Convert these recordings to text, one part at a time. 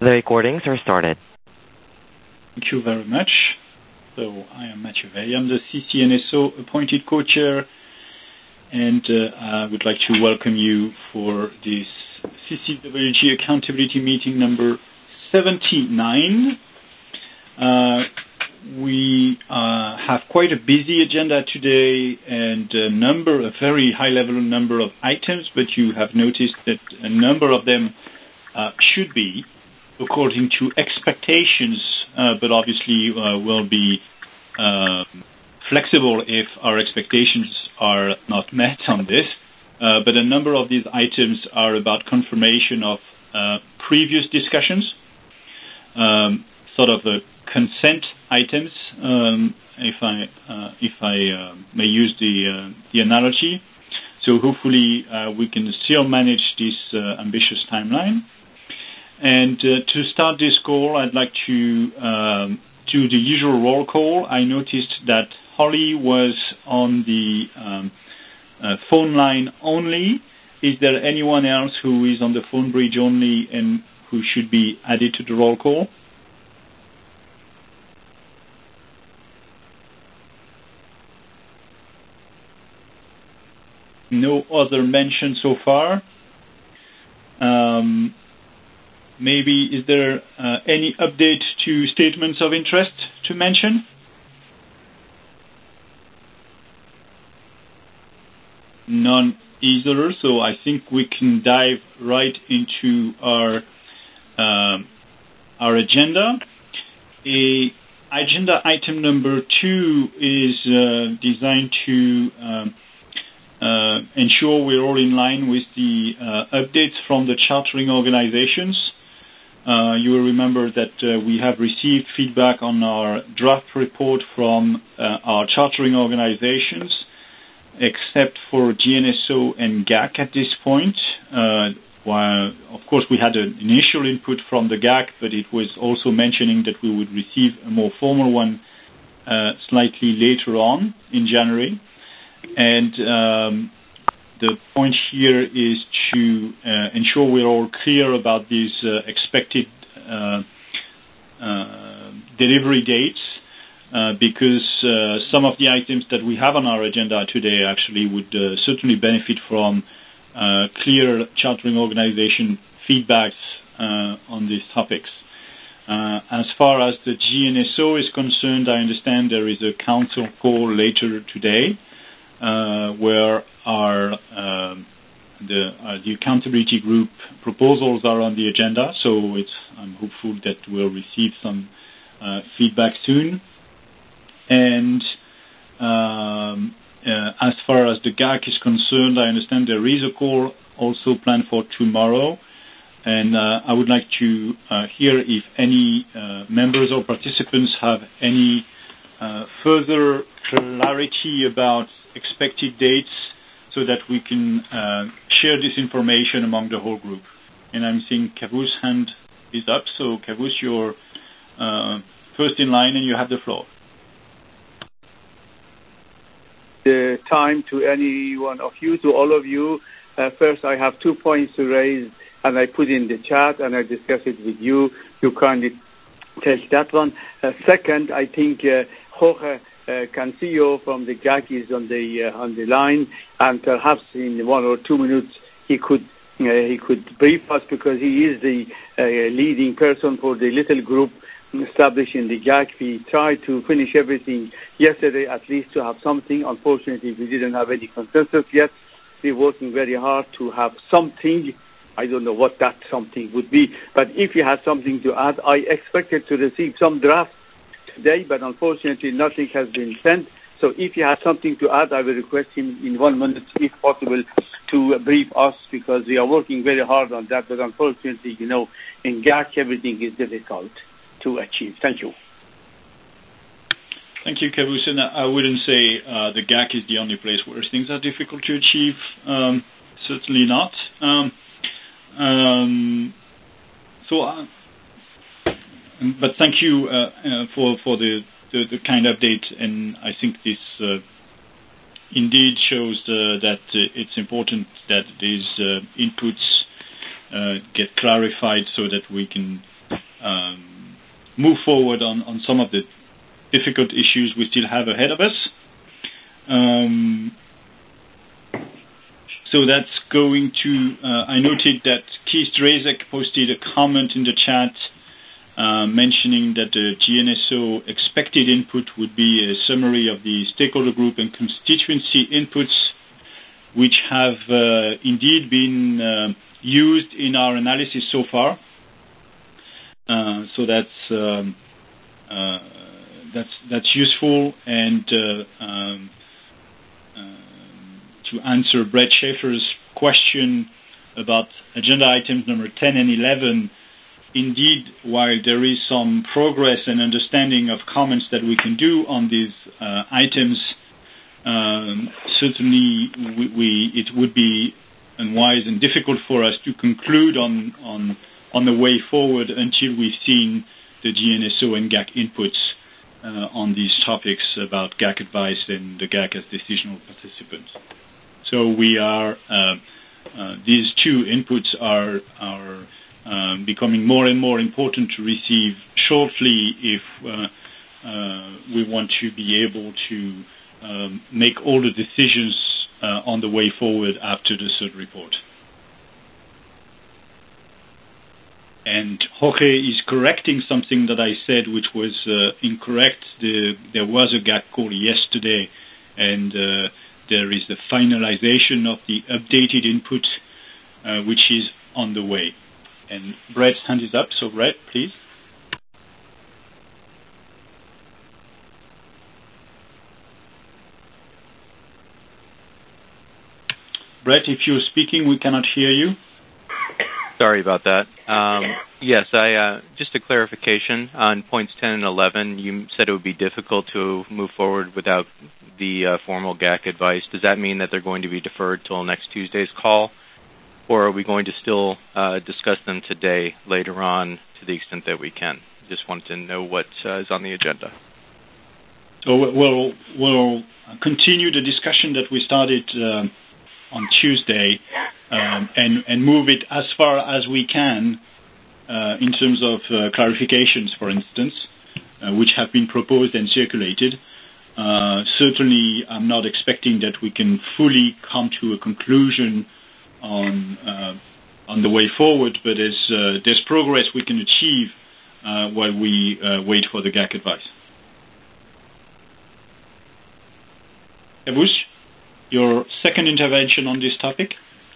The recordings are started. Thank you very much. So I am Mathieu Veil. I'm the CCNSO appointed co-chair, and I would like to welcome you for this CCWG accountability meeting number 79. We have quite a busy agenda today and a very high-level number of items, but you have noticed that a number of them should be according to expectations, but obviously will be flexible if our expectations are not met on this. But a number of these items are about confirmation of previous discussions, sort of consent items, if I may use the analogy. So hopefully we can still manage this ambitious timeline. And to start this call, I'd like to do the usual roll call. I noticed that Holly was on the phone line only. Is there anyone else who is on the phone bridge only and who should be added to the roll call? No other mention so far. Maybe is there any update to statements of interest to mention? None either, so I think we can dive right into our agenda. Agenda item number 2 is designed to ensure we're all in line with the updates from the chartering organizations. You will remember that we have received feedback on our draft report from our chartering organizations, except for GNSO and GAC at this point. While, of course, we had an initial input from the GAC, but it was also mentioning that we would receive a more formal one slightly later on in January. And the point here is to ensure we're all clear about these expected delivery dates, because some of the items that we have on our agenda today actually would certainly benefit from clear chartering organization feedbacks on these topics. As far as the GNSO is concerned, I understand there is a council call later today, where the accountability group proposals are on the agenda. So I'm hopeful that we'll receive some feedback soon. And as far as the GAC is concerned, I understand there is a call also planned for tomorrow. And I would like to hear if any members or participants have any further clarity about expected dates so that we can share this information among the whole group. And I'm seeing Kavus' hand is up. So Kavus, you're first in line and you have the floor. The time to any one of you, to all of you. First, I have 2 points to raise, and I put in the chat, and I discuss it with you. You kindly take that one. Second, I think Jorge Cancillo from the GAC is on the line, and perhaps in 1 or 2 minutes he could brief us, because he is the leading person for the little group established in the GAC. We tried to finish everything yesterday, at least to have something. Unfortunately, we didn't have any consensus yet. We're working very hard to have something. I don't know what that something would be, but if you have something to add, I expected to receive some draft today, but unfortunately nothing has been sent. So if you have something to add, I will request him in 1 minute, if possible, to brief us, because we are working very hard on that. But unfortunately, in GAC, everything is difficult to achieve. Thank you. Thank you, Kavus. And I wouldn't say the GAC is the only place where things are difficult to achieve. Certainly not. But thank you for the kind update, and I think this indeed shows that it's important that these inputs get clarified so that we can move forward on some of the difficult issues we still have ahead of us. So that's going to, I noted that Keith Drazek posted a comment in the chat mentioning that the GNSO expected input would be a summary of the stakeholder group and constituency inputs, which have indeed been used in our analysis so far. So that's useful. And to answer Brett Schaefer's question about agenda items number 10 and 11, indeed, while there is some progress and understanding of comments that we can do on these items, certainly it would be unwise and difficult for us to conclude on the way forward until we've seen the GNSO and GAC inputs on these topics about GAC advice and the GAC as decisional participants. So we are these two inputs are becoming more and more important to receive shortly if we want to be able to make all the decisions on the way forward after the third report. And Jorge is correcting something that I said which was incorrect. There was a GAC call yesterday, and there is the finalization of the updated input, which is on the way. And Brett's hand is up, so Brett, please. Brett, if you're speaking, we cannot hear you. Sorry about that. Yes, just a clarification on points 10 and 11. You said it would be difficult to move forward without the formal GAC advice. Does that mean that they're going to be deferred till next Tuesday's call? Or are we going to still discuss them today, later on, to the extent that we can? Just wanted to know what is on the agenda. So we'll continue the discussion that we started on Tuesday and move it as far as we can in terms of clarifications, for instance, which have been proposed and circulated. Certainly, I'm not expecting that we can fully come to a conclusion on the way forward, but there's progress we can achieve while we wait for the GAC advice. Kavus, your second intervention on this topic?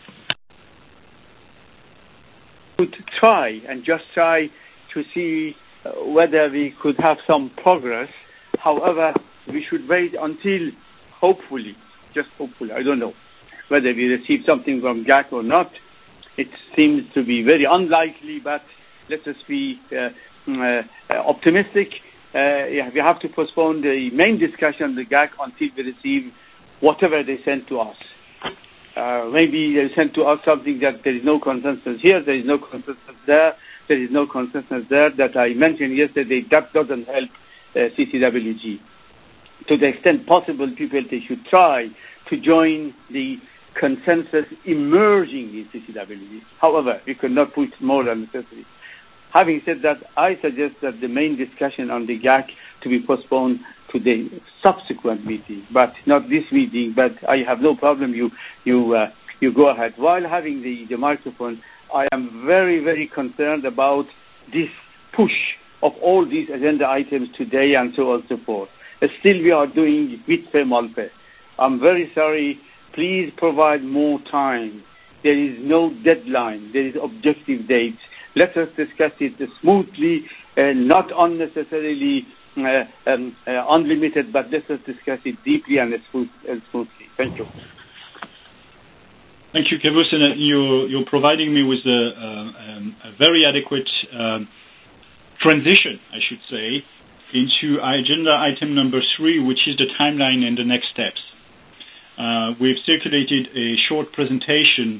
To try to see whether we could have some progress. However, we should wait until, hopefully, I don't know, whether we receive something from GAC or not. It seems to be very unlikely, but let us be optimistic. We have to postpone the main discussion on the GAC until we receive whatever they send to us. Maybe they send to us something that there is no consensus here, there is no consensus there, there is no consensus there, that I mentioned yesterday. That doesn't help CCWG. To the extent possible, they should try to join the consensus emerging in CCWG. However, we could not put more than necessary. Having said that, I suggest that the main discussion on the GAC to be postponed to the subsequent meeting, but not this meeting. But I have no problem. You go ahead. While having the microphone, I am very, very concerned about this push of all these agenda items today and so on and so forth. Still, we are doing vite malpe. I'm very sorry. Please provide more time. There is no deadline. There is objective dates. Let us discuss it smoothly and not unnecessarily unlimited, but let us discuss it deeply and smoothly. Thank you. Thank you, Kavus. And you're providing me with a very adequate transition, I should say, into agenda item number 3, which is the timeline and the next steps. We've circulated a short presentation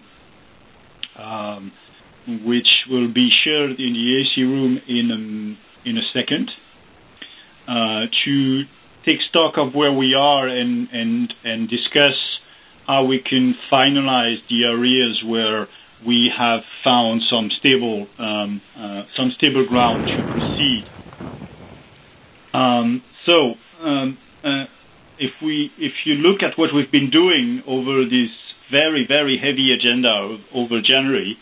which will be shared in the AC room in a second to take stock of where we are and discuss how we can finalize the areas where we have found some stable ground to proceed. If you look at what we've been doing over this very, very heavy agenda over January,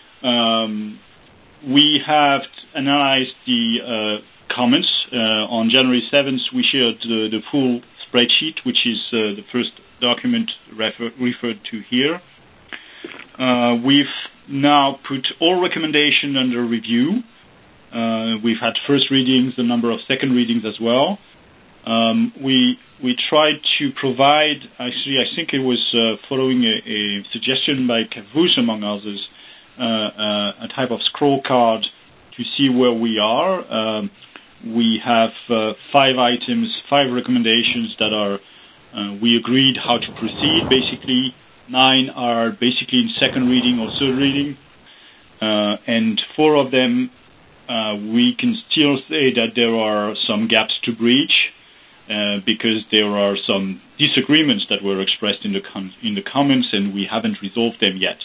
we have analyzed the comments. On January 7th, we shared the full spreadsheet, which is the first document referred to here. We've now put all recommendations under review. We've had first readings, a number of second readings as well. We tried to provide, actually, I think it was following a suggestion by Kavus, among others, a type of scroll card to see where we are. We have 5 items, 5 recommendations that are, we agreed how to proceed, basically. 9 are basically in second reading or third reading. And 4 of them, we can still say that there are some gaps to breach, because there are some disagreements that were expressed in the comments, and we haven't resolved them yet.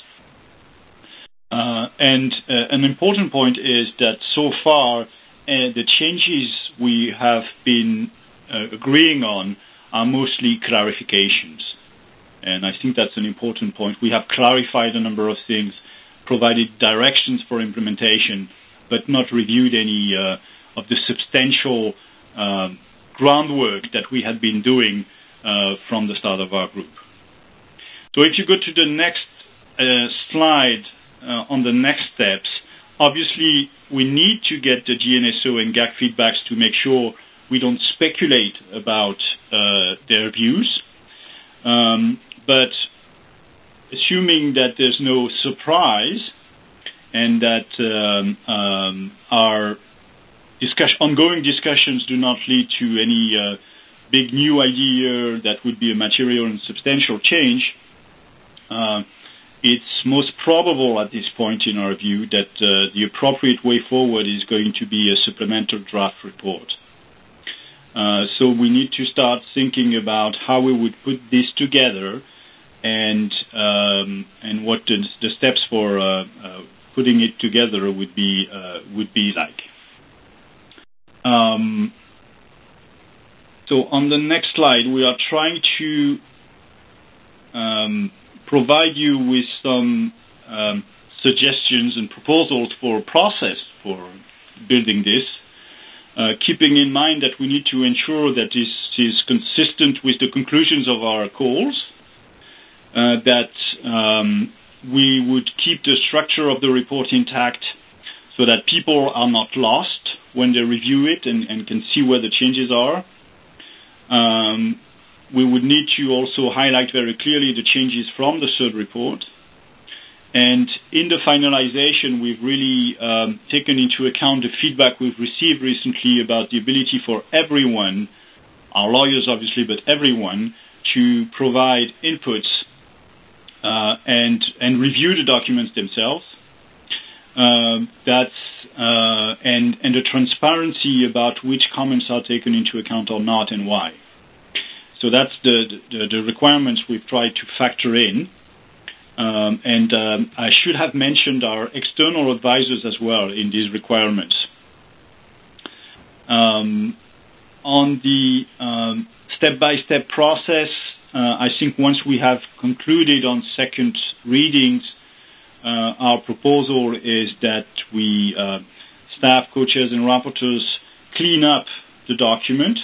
And an important point is that so far, the changes we have been agreeing on are mostly clarifications. And I think that's an important point. We have clarified a number of things, provided directions for implementation, but not reviewed any of the substantial groundwork that we had been doing from the start of our group. So if you go to the next slide on the next steps, obviously we need to get the GNSO and GAC feedbacks to make sure we don't speculate about their views. But assuming that there's no surprise and that our ongoing discussions do not lead to any big new idea that would be a material and substantial change, it's most probable at this point in our view that the appropriate way forward is going to be a supplemental draft report. So we need to start thinking about how we would put this together and what the steps for putting it together would be like. So on the next slide, we are trying to provide you with some suggestions and proposals for a process for building this, keeping in mind that we need to ensure that this is consistent with the conclusions of our calls, that we would keep the structure of the report intact so that people are not lost when they review it and can see where the changes are. We would need to also highlight very clearly the changes from the third report. And in the finalization, we've really taken into account the feedback we've received recently about the ability for everyone, our lawyers obviously, but everyone, to provide inputs and review the documents themselves. And the transparency about which comments are taken into account or not and why. So that's the requirements we've tried to factor in. And I should have mentioned our external advisors as well in these requirements. On the step-by-step process, I think once we have concluded on second readings, our proposal is that we, staff, co-chairs, and rapporteurs, clean up the document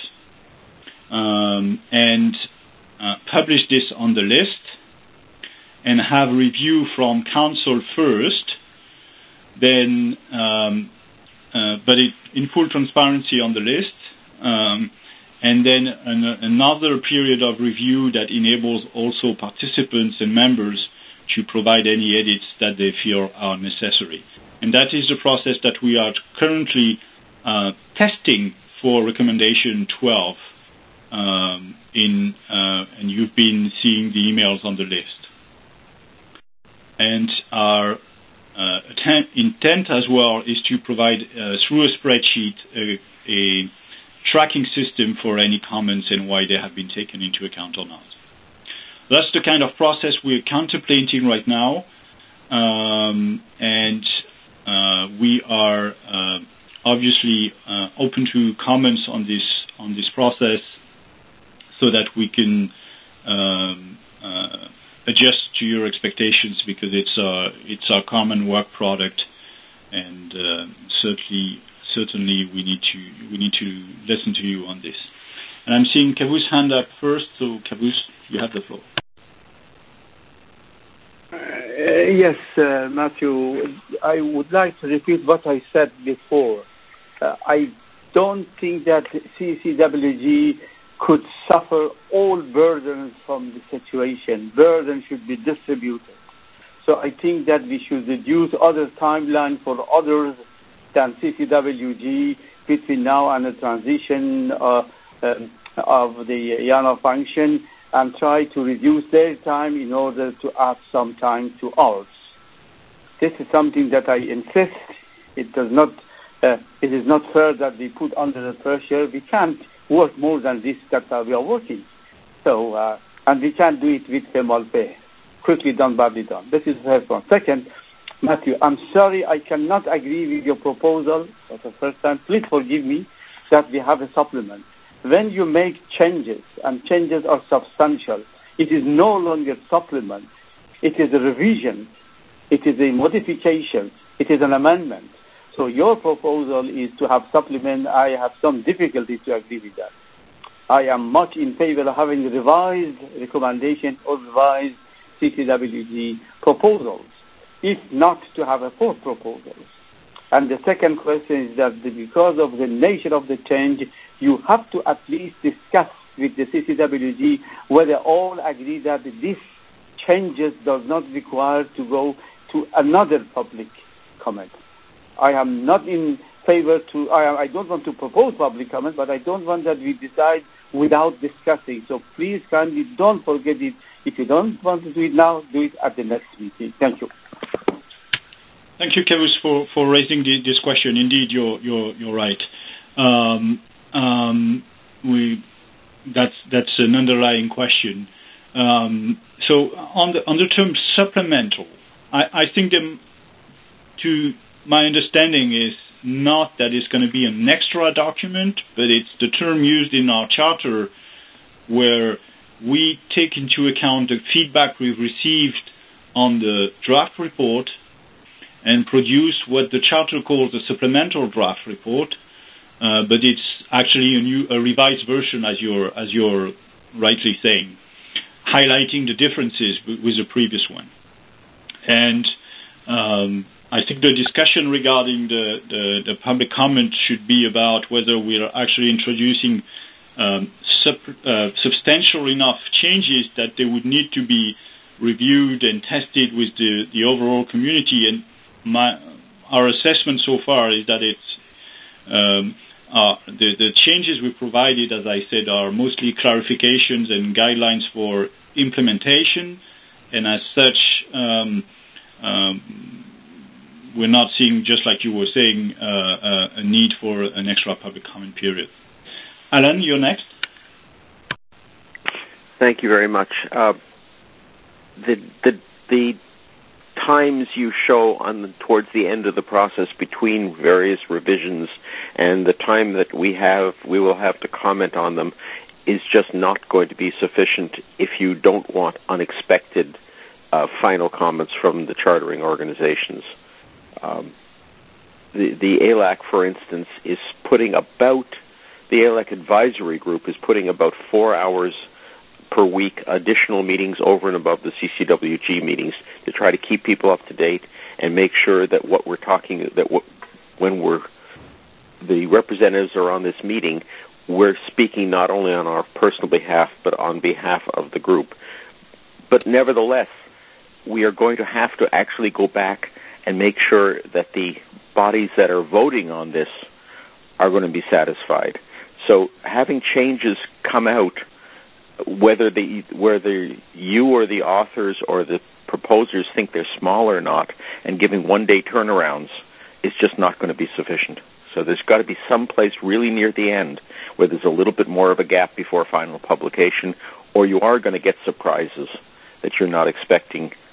and publish this on the list, and have review from council first, then, but in full transparency on the list, and then another period of review that enables also participants and members to provide any edits that they feel are necessary. And that is the process that we are currently testing for recommendation 12, and you've been seeing the emails on the list. And our intent as well is to provide, through a spreadsheet, a tracking system for any comments and why they have been taken into account or not. That's the kind of process we're contemplating right now. and we are obviously open to comments on this process, so that we can adjust to your expectations, because it's our common work product, and certainly we need to listen to you on this. And I'm seeing Kavus' hand up first, so Kavus, you have the floor. Yes, Matthew, I would like to repeat what I said before. I don't think that CCWG could suffer all burdens from the situation. Burdens should be distributed. So I think that we should reduce other timeline for others than CCWG between now and the transition of the YANA function, and try to reduce their time in order to add some time to ours. This is something that I insist. It is not fair that we put under the pressure. We can't work more than this that we are working. So, and we can't do it with Kemal Pay. Quickly done, badly done. This is the first one. Second, Matthew, I'm sorry I cannot agree with your proposal for the first time. Please forgive me that we have a supplement. When you make changes, and changes are substantial, it is no longer supplement. It is a revision. It is a modification. It is an amendment. So your proposal is to have supplement. I have some difficulty to agree with that. I am much in favor of having revised recommendation or revised CCWG proposals, if not to have a fourth proposal. And the second question is that because of the nature of the change, you have to at least discuss with the CCWG whether all agree that this changes does not require to go to another public comment. I am not in favor to, I don't want to propose public comment, but I don't want that we decide without discussing. So please kindly don't forget it. If you don't want to do it now, do it at the next meeting. Thank you. Thank you, Kavus, for raising this question. Indeed, you're right. That's an underlying question. So on the term supplemental, I think to my understanding is not that it's going to be an extra document, but it's the term used in our charter where we take into account the feedback we've received on the draft report and produce what the charter calls a supplemental draft report, but it's actually a revised version, as you're rightly saying, highlighting the differences with the previous one. And I think the discussion regarding the public comment should be about whether we are actually introducing substantial enough changes that they would need to be reviewed and tested with the overall community. And our assessment so far is that it's the changes we provided, as I said, are mostly clarifications and guidelines for implementation, and as such, we're not seeing, just like you were saying, a need for an extra public comment period. Alan, you're next. Thank you very much. The times you show towards the end of the process between various revisions and the time that we will have to comment on them is just not going to be sufficient if you don't want unexpected final comments from the chartering organizations. The ALAC, for instance, is putting about, the ALAC advisory group is putting about 4 hours per week additional meetings over and above the CCWG meetings to try to keep people up to date and make sure that what we're talking, when the representatives are on this meeting, we're speaking not only on our personal behalf but on behalf of the group. But nevertheless, we are going to have to actually go back and make sure that the bodies that are voting on this are going to be satisfied. So having changes come out, whether you or the authors or the proposers think they're small or not, and giving one-day turnarounds is just not going to be sufficient. So there's got to be some place really near the end where there's a little bit more of a gap before final publication, or you are going to get surprises that you're not expecting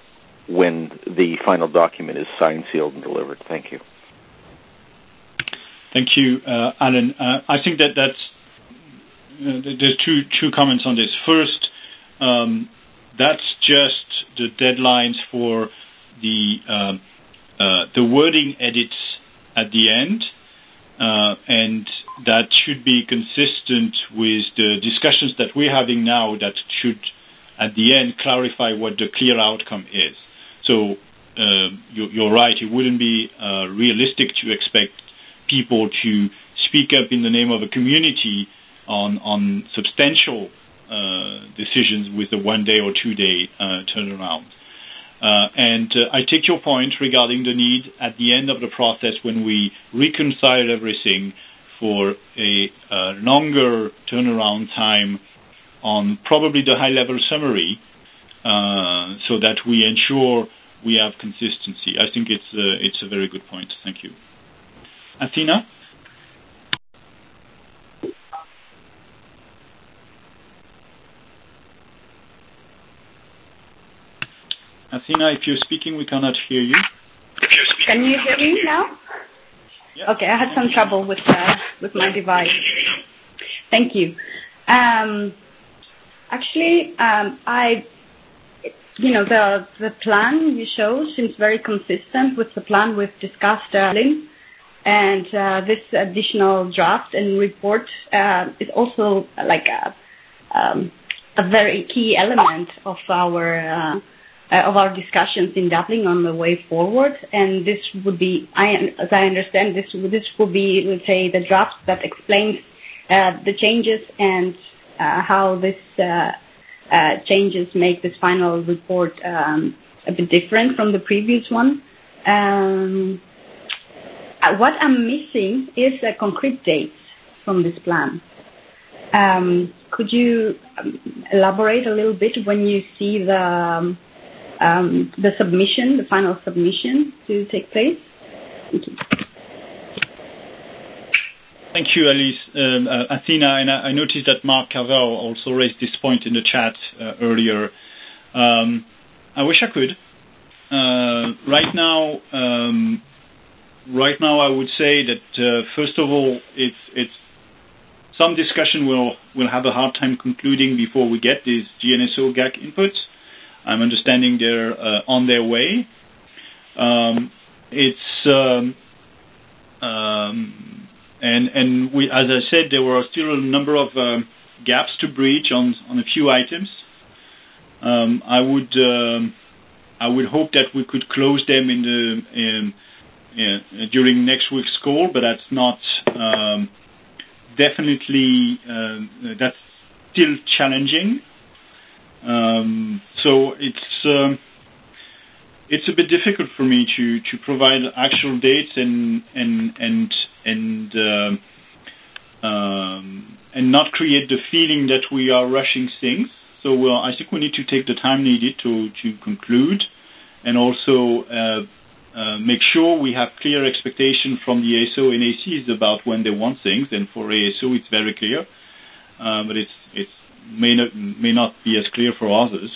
when the final document is signed, sealed, and delivered. Thank you. Thank you, Alan. I think there's two comments on this. First, that's just the deadlines for the wording edits at the end, and that should be consistent with the discussions that we're having now that should, at the end, clarify what the clear outcome is. So you're right, it wouldn't be realistic to expect people to speak up in the name of a community on substantial decisions with a 1 day or 2 day turnaround. And I take your point regarding the need at the end of the process, when we reconcile everything, for a longer turnaround time on probably the high-level summary, so that we ensure we have consistency. I think it's a very good point. Thank you. Athena? Athena, if you're speaking, we cannot hear you. Can you hear me now? Yeah. Okay, I had some trouble with my device. Thank you. Actually, the plan you show seems very consistent with the plan we've discussed earlier. And this additional draft and report is also like a very key element of our discussions in Dublin on the way forward. And this would be, as I understand, this will be, let's say, the draft that explains the changes and how this changes make this final report a bit different from the previous one. What I'm missing is concrete dates from this plan. Could you elaborate a little bit when you see the submission, the final submission to take place? Thank you. Thank you, Alice. Athena, and I noticed that Mark Cavell also raised this point in the chat earlier. I wish I could. Right now, I would say that first of all, it's some discussion will have a hard time concluding before we get these GNSO GAC inputs. I'm understanding they're on their way. And we, as I said, there were still a number of gaps to bridge on a few items. I would hope that we could close them during next week's call, but that's not definitely that's still challenging. So it's a bit difficult for me to provide actual dates and not create the feeling that we are rushing things. So I think we need to take the time needed to conclude, and also make sure we have clear expectation from the ASO and ACs about when they want things. And for ASO, it's very clear, but it may not be as clear for others.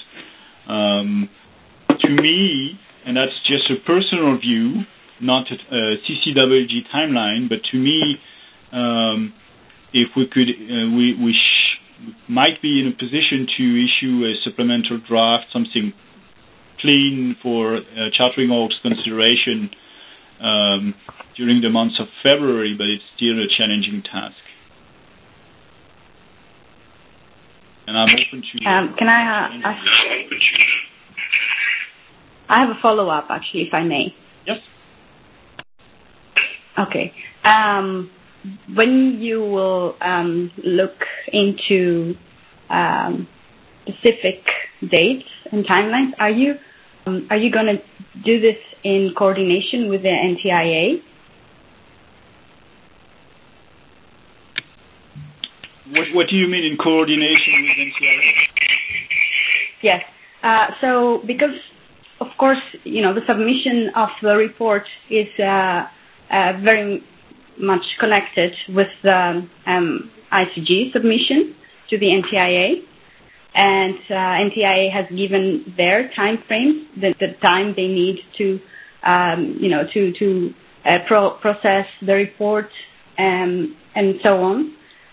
To me, and that's just a personal view, not a CCWG timeline, but to me, if we could, we might be in a position to issue a supplemental draft, something clean for chartering org's consideration during the months of February, but it's still a challenging task. And I'm open to... Can I ask... I have a follow-up, actually, if I may. Yes. Okay. When you will look into specific dates and timelines, are you going to do this in coordination with the NTIA? What do you mean in coordination with NTIA? Yes. So because, of course, the submission of the report is very much connected with the ICG submission to the NTIA. and NTIA has given their time frames, the time they need to process the report and so on.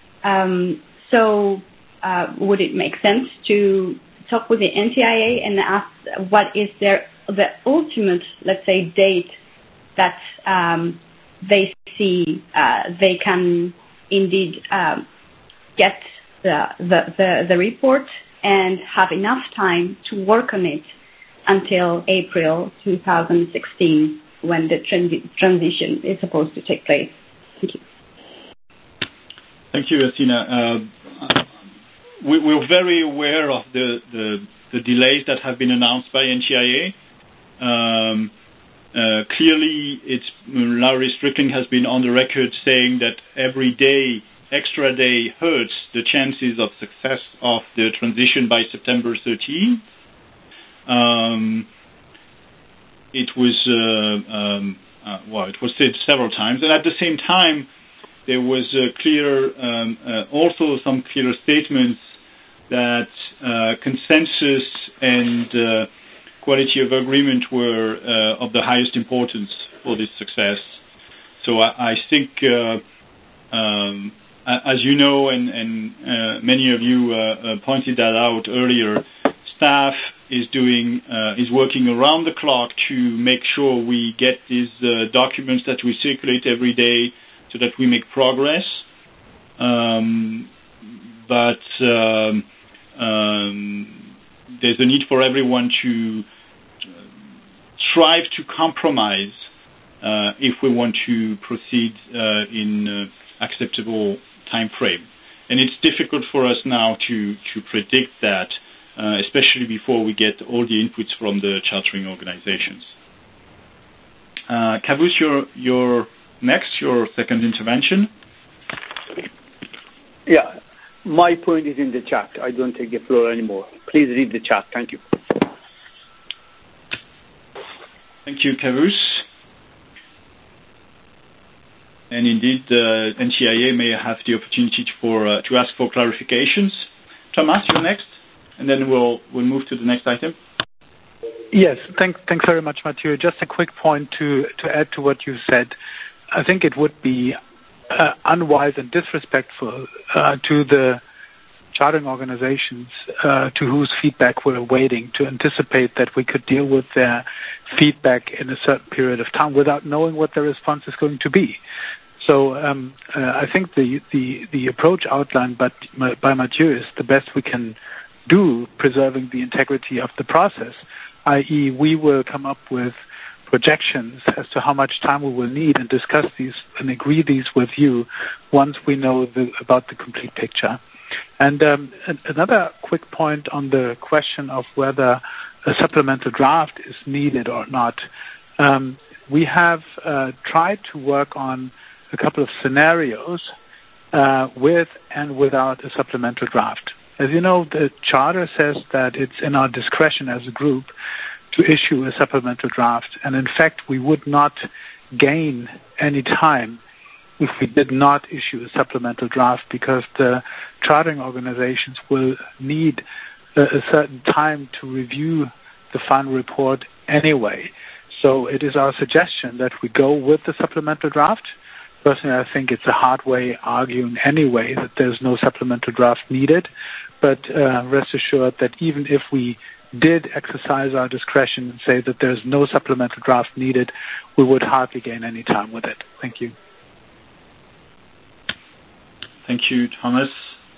So would it make sense to talk with the NTIA and ask what is the ultimate, let's say, date that they see they can indeed get the report and have enough time to work on it until April 2016, when the transition is supposed to take place? Thank you. Thank you, Yassina. We're very aware of the delays that have been announced by NTIA. Clearly, Larry Strickling has been on the record saying that every day, extra day, hurts the chances of success of the transition by September 13. It was said several times, and at the same time, there was also some clear statements that consensus and quality of agreement were of the highest importance for this success. So I think, as you know, and many of you pointed that out earlier, staff is working around the clock to make sure we get these documents that we circulate every day, so that we make progress. But there's a need for everyone to strive to compromise if we want to proceed in acceptable time frame. And it's difficult for us now to predict that, especially before we get all the inputs from the chartering organizations. Kavus, your second intervention. Yeah, my point is in the chat. I don't take the floor anymore. Please read the chat. Thank you. Thank you, Kavus. And indeed, NTIA may have the opportunity to ask for clarifications. Thomas, you're next, and then we'll move to the next item. Yes, thanks very much, Mathieu. Just a quick point to add to what you said. I think it would be unwise and disrespectful to the chartering organizations to whose feedback we're waiting to anticipate that we could deal with their feedback in a certain period of time without knowing what their response is going to be. So I think the approach outlined by Mathieu is the best we can do, preserving the integrity of the process, i.e. we will come up with projections as to how much time we will need and discuss these and agree these with you once we know about the complete picture. And another quick point on the question of whether a supplemental draft is needed or not. We have tried to work on a couple of scenarios with and without a supplemental draft. As you know, the Charter says that it's in our discretion as a group to issue a supplemental draft, and in fact, we would not gain any time if we did not issue a supplemental draft, because the chartering organizations will need a certain time to review the final report anyway. So it is our suggestion that we go with the supplemental draft. Personally, I think it's a hard way arguing anyway that there's no supplemental draft needed, but rest assured that even if we did exercise our discretion and say that there's no supplemental draft needed, we would hardly gain any time with it. Thank you. Thank you, Thomas.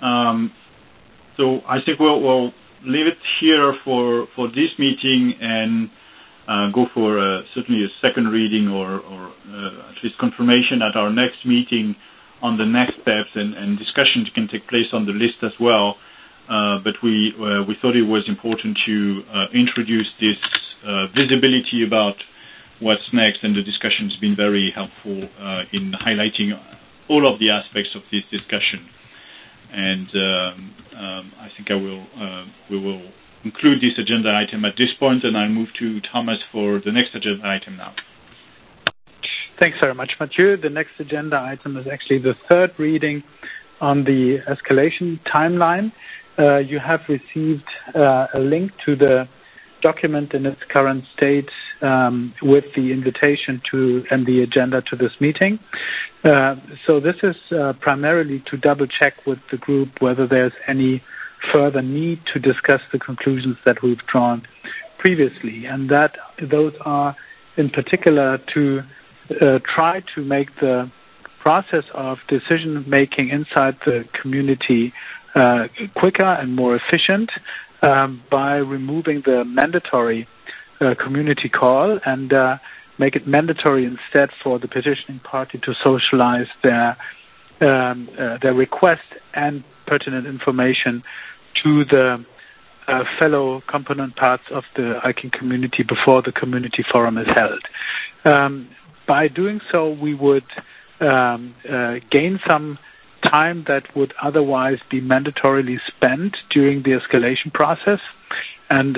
So I think we'll leave it here for this meeting and go for certainly a second reading or at least confirmation at our next meeting on the next steps, and discussions can take place on the list as well. But we thought it was important to introduce this visibility about what's next, and the discussion has been very helpful in highlighting all of the aspects of this discussion. And I think we will conclude this agenda item at this point, and I'll move to Thomas for the next agenda item now. Thanks very much, Mathieu. The next agenda item is actually the third reading on the escalation timeline. you have received a link to the document in its current state with the invitation to and the agenda to this meeting. So this is primarily to double check with the group whether there's any further need to discuss the conclusions that we've drawn previously, and that those are in particular to try to make the process of decision making inside the community quicker and more efficient by removing the mandatory community call and make it mandatory instead for the petitioning party to socialize their request and pertinent information to the fellow component parts of the ICANN community before the community forum is held. By doing so, we would gain some time that would otherwise be mandatorily spent during the escalation process, and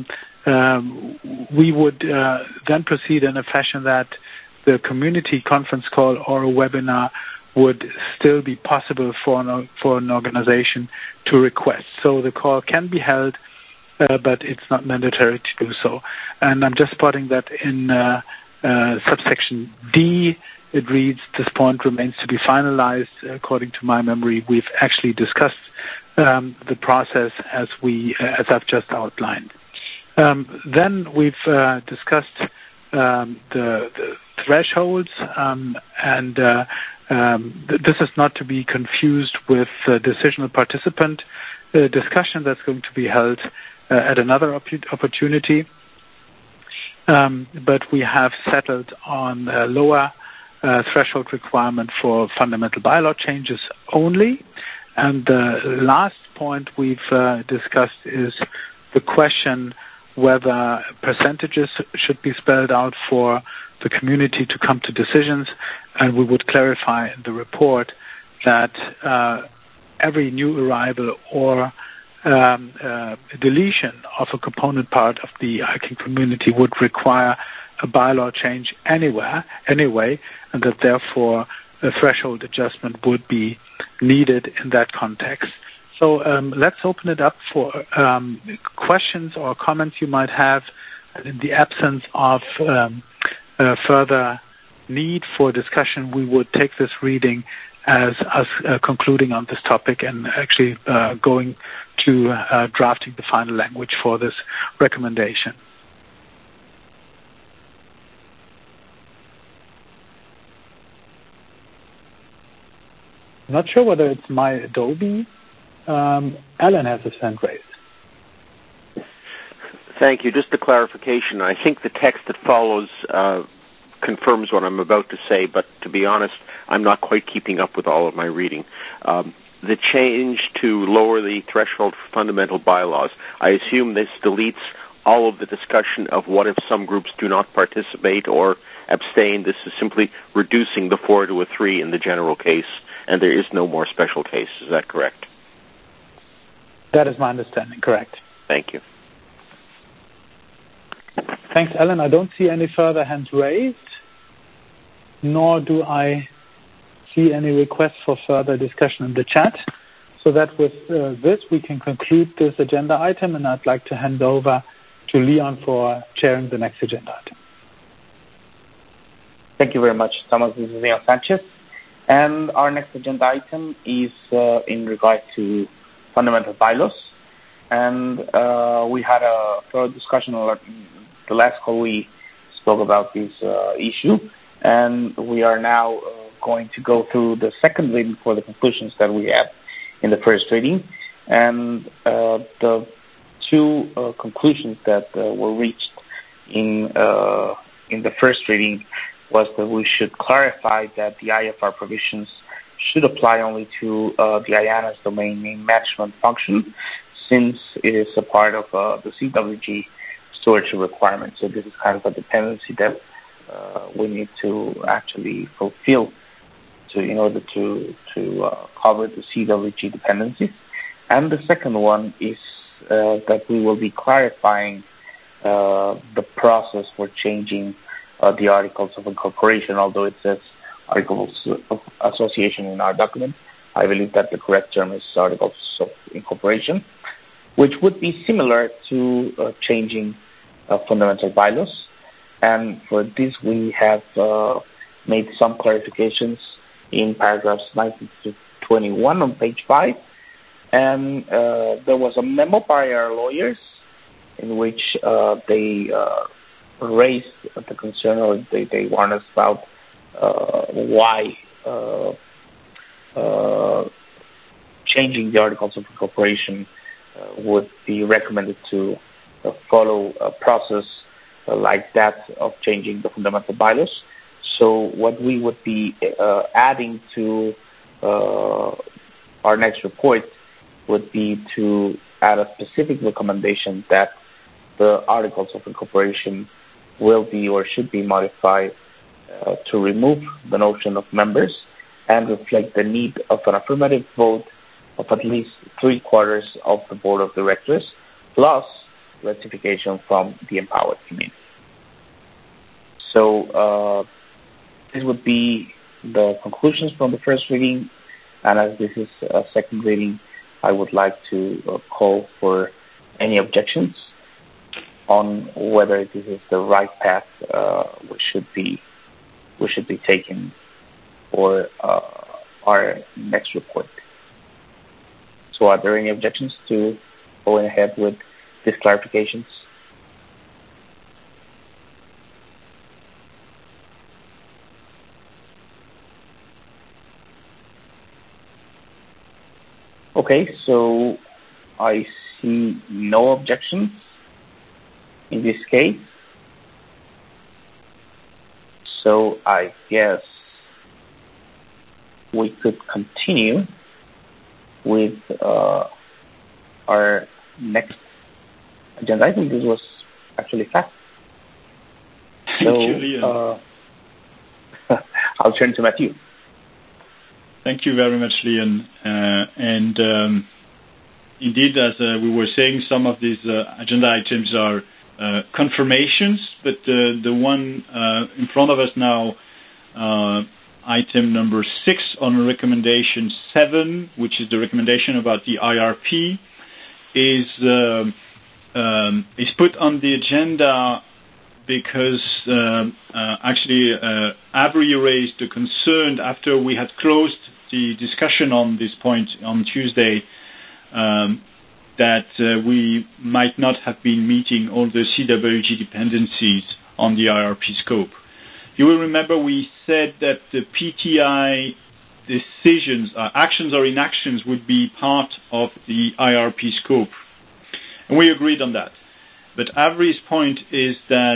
we would then proceed in a fashion that the community conference call or a webinar would still be possible for an organization to request. So the call can be held, but it's not mandatory to do so. And I'm just spotting that in subsection D, it reads, this point remains to be finalized. According to my memory, we've actually discussed the process as I've just outlined. Then we've discussed the thresholds, and this is not to be confused with decisional participant discussion that's going to be held at another opportunity. But we have settled on a lower threshold requirement for fundamental bylaw changes only. And the last point we've discussed is the question whether percentages should be spelled out for the community to come to decisions. And we would clarify in the report that every new arrival or deletion of a component part of the ICANN community would require a bylaw change anyway, and that therefore a threshold adjustment would be needed in that context. So let's open it up for questions or comments you might have. In the absence of further need for discussion, we would take this reading as us concluding on this topic and actually going to drafting the final language for this recommendation. I'm not sure whether it's my Adobe. Alan has his hand raised. Thank you. Just a clarification. I think the text that follows confirms what I'm about to say, but to be honest, I'm not quite keeping up with all of my reading. The change to lower the threshold for fundamental bylaws, I assume this deletes all of the discussion of what if some groups do not participate or abstain. This is simply reducing the 4 to a 3 in the general case, and there is no more special case. Is that correct? That is my understanding, correct. Thank you. Thanks, Alan. I don't see any further hands raised, nor do I see any requests for further discussion in the chat. So that with this, we can conclude this agenda item, and I'd like to hand over to Leon for chairing the next agenda item. Thank you very much, Thomas. This is Leon Sanchez. And our next agenda item is in regard to fundamental bylaws. And we had a thorough discussion on the last call. We spoke about this issue, and we are now going to go through the second reading for the conclusions that we have in the first reading. And the two conclusions that were reached in the first reading was that we should clarify that the IFR provisions should apply only to the IANA's domain name management function, since it is a part of the CWG stewardship requirement. So this is kind of a dependency that we need to actually fulfill in order to cover the CWG dependencies. And the second one is that we will be clarifying the process for changing the articles of incorporation, although it says articles of association in our document. I believe that the correct term is articles of incorporation, which would be similar to changing fundamental bylaws. And for this, we have made some clarifications in paragraphs 19 to 21 on page 5. And there was a memo by our lawyers in which they raised the concern, or they warned us about why changing the articles of incorporation would be recommended to follow a process like that of changing the fundamental bylaws. So what we would be adding to our next report would be to add a specific recommendation that the articles of incorporation will be or should be modified to remove the notion of members and reflect the need of an affirmative vote of at least 3/4 of the board of directors, plus ratification from the empowered committee. So this would be the conclusions from the first reading, and as this is a second reading, I would like to call for any objections on whether this is the right path which should be taken for our next report. So are there any objections to going ahead with these clarifications? Okay, so I see no objections in this case. So I guess we could continue with our next agenda. I think this was actually fast. So I'll turn to Matthew. Thank you very much, Leon. Indeed, as we were saying, some of these agenda items are confirmations, but the one in front of us now, item number 6 on recommendation 7, which is the recommendation about the IRP, is put on the agenda because actually Avery raised a concern after we had closed the discussion on this point on Tuesday, that we might not have been meeting all the CWG dependencies on the IRP scope. You will remember we said that the PTI decisions, actions or inactions, would be part of the IRP scope. And we agreed on that. But Avery's point is that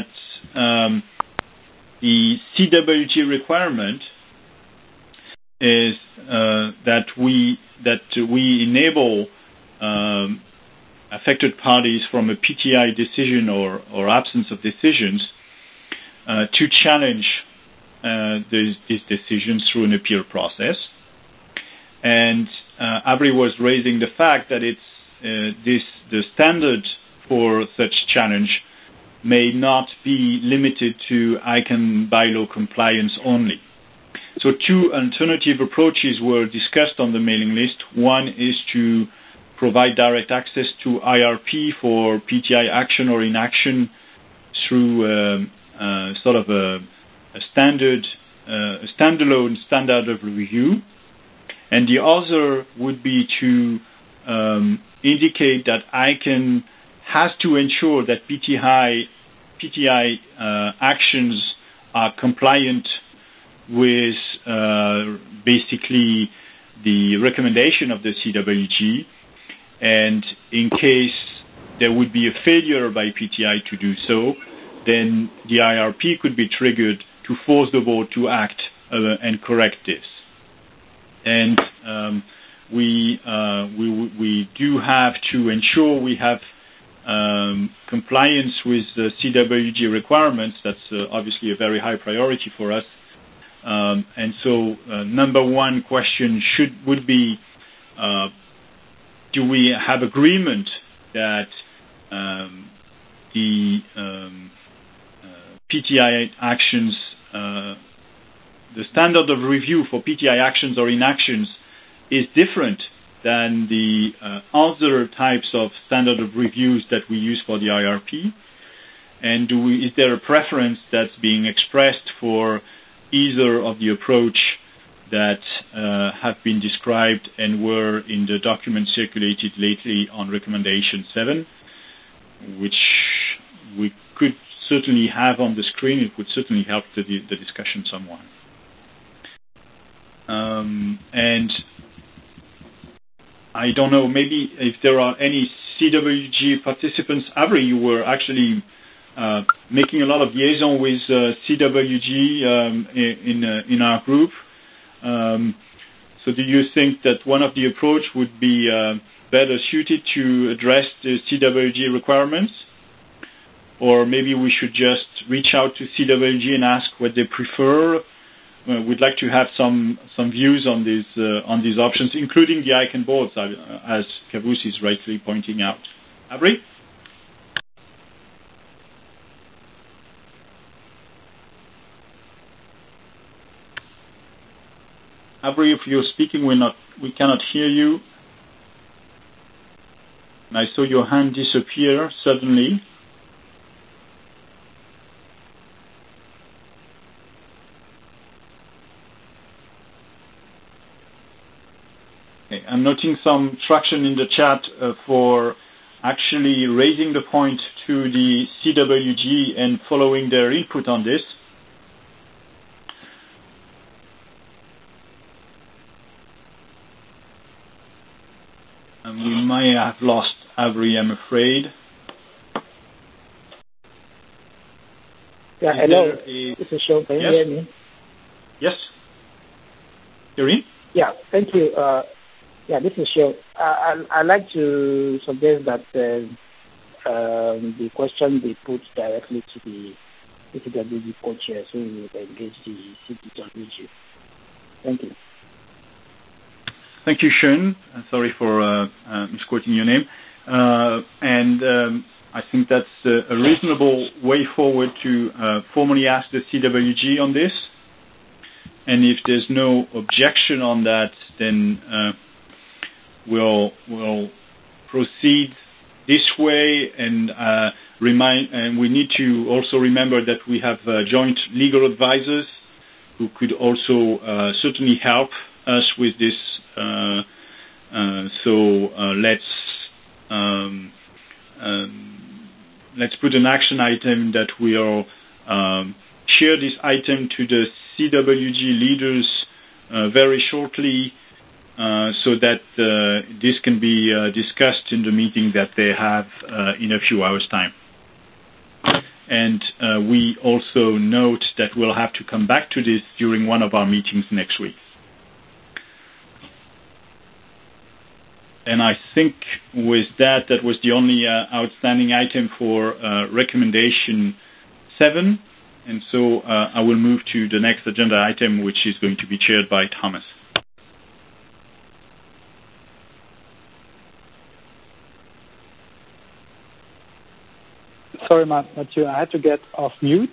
the CWG requirement is that we enable affected parties from a PTI decision or absence of decisions to challenge these decisions through an appeal process. And Avery was raising the fact that the standard for such challenge may not be limited to ICANN bylaw compliance only. So 2 alternative approaches were discussed on the mailing list. One is to provide direct access to IRP for PTI action or inaction through sort of a standalone standard of review. And the other would be to indicate that ICANN has to ensure that PTI actions are compliant with basically the recommendation of the CWG, and in case there would be a failure by PTI to do so, then the IRP could be triggered to force the board to act and correct this. And we do have to ensure we have compliance with the CWG requirements. That's obviously a very high priority for us. And so number one question would be, do we have agreement that the PTI actions, the standard of review for PTI actions or inactions is different than the other types of standard of reviews that we use for the IRP? And is there a preference that's being expressed for either of the approach that have been described and were in the document circulated lately on recommendation 7, which we could certainly have on the screen? It would certainly help the discussion somewhat. And I don't know, maybe if there are any CWG participants. Avery, you were actually making a lot of liaison with CWG in our group. So do you think that one of the approach would be better suited to address the CWG requirements? Or maybe we should just reach out to CWG and ask what they prefer. We'd like to have some views on these options, including the icon boards, as Kavus is rightly pointing out. Avery? Avery, if you're speaking, we cannot hear you. And I saw your hand disappear suddenly. Okay, I'm noting some traction in the chat for actually raising the point to the CWG and following their input on this. And we might have lost Avery, I'm afraid. Yeah, hello. This is Sean. Can you hear me? Yes. You're in? Yeah, thank you. Yeah, this is Sean. I'd like to suggest that the question be put directly to the CWG co-chair so we will engage the CWG. Thank you. Thank you, Sean. Sorry for misquoting your name. And I think that's a reasonable way forward to formally ask the CWG on this. And if there's no objection on that, then we'll proceed this way. And and we need to also remember that we have joint legal advisors who could also certainly help us with this. Let's put an action item that we'll share this item to the CWG leaders very shortly so that this can be discussed in the meeting that they have in a few hours' time. And we also note that we'll have to come back to this during one of our meetings next week. And I think with that was the only outstanding item for recommendation 7. And so I will move to the next agenda item, which is going to be chaired by Thomas. Sorry, Mathieu, I had to get off mute.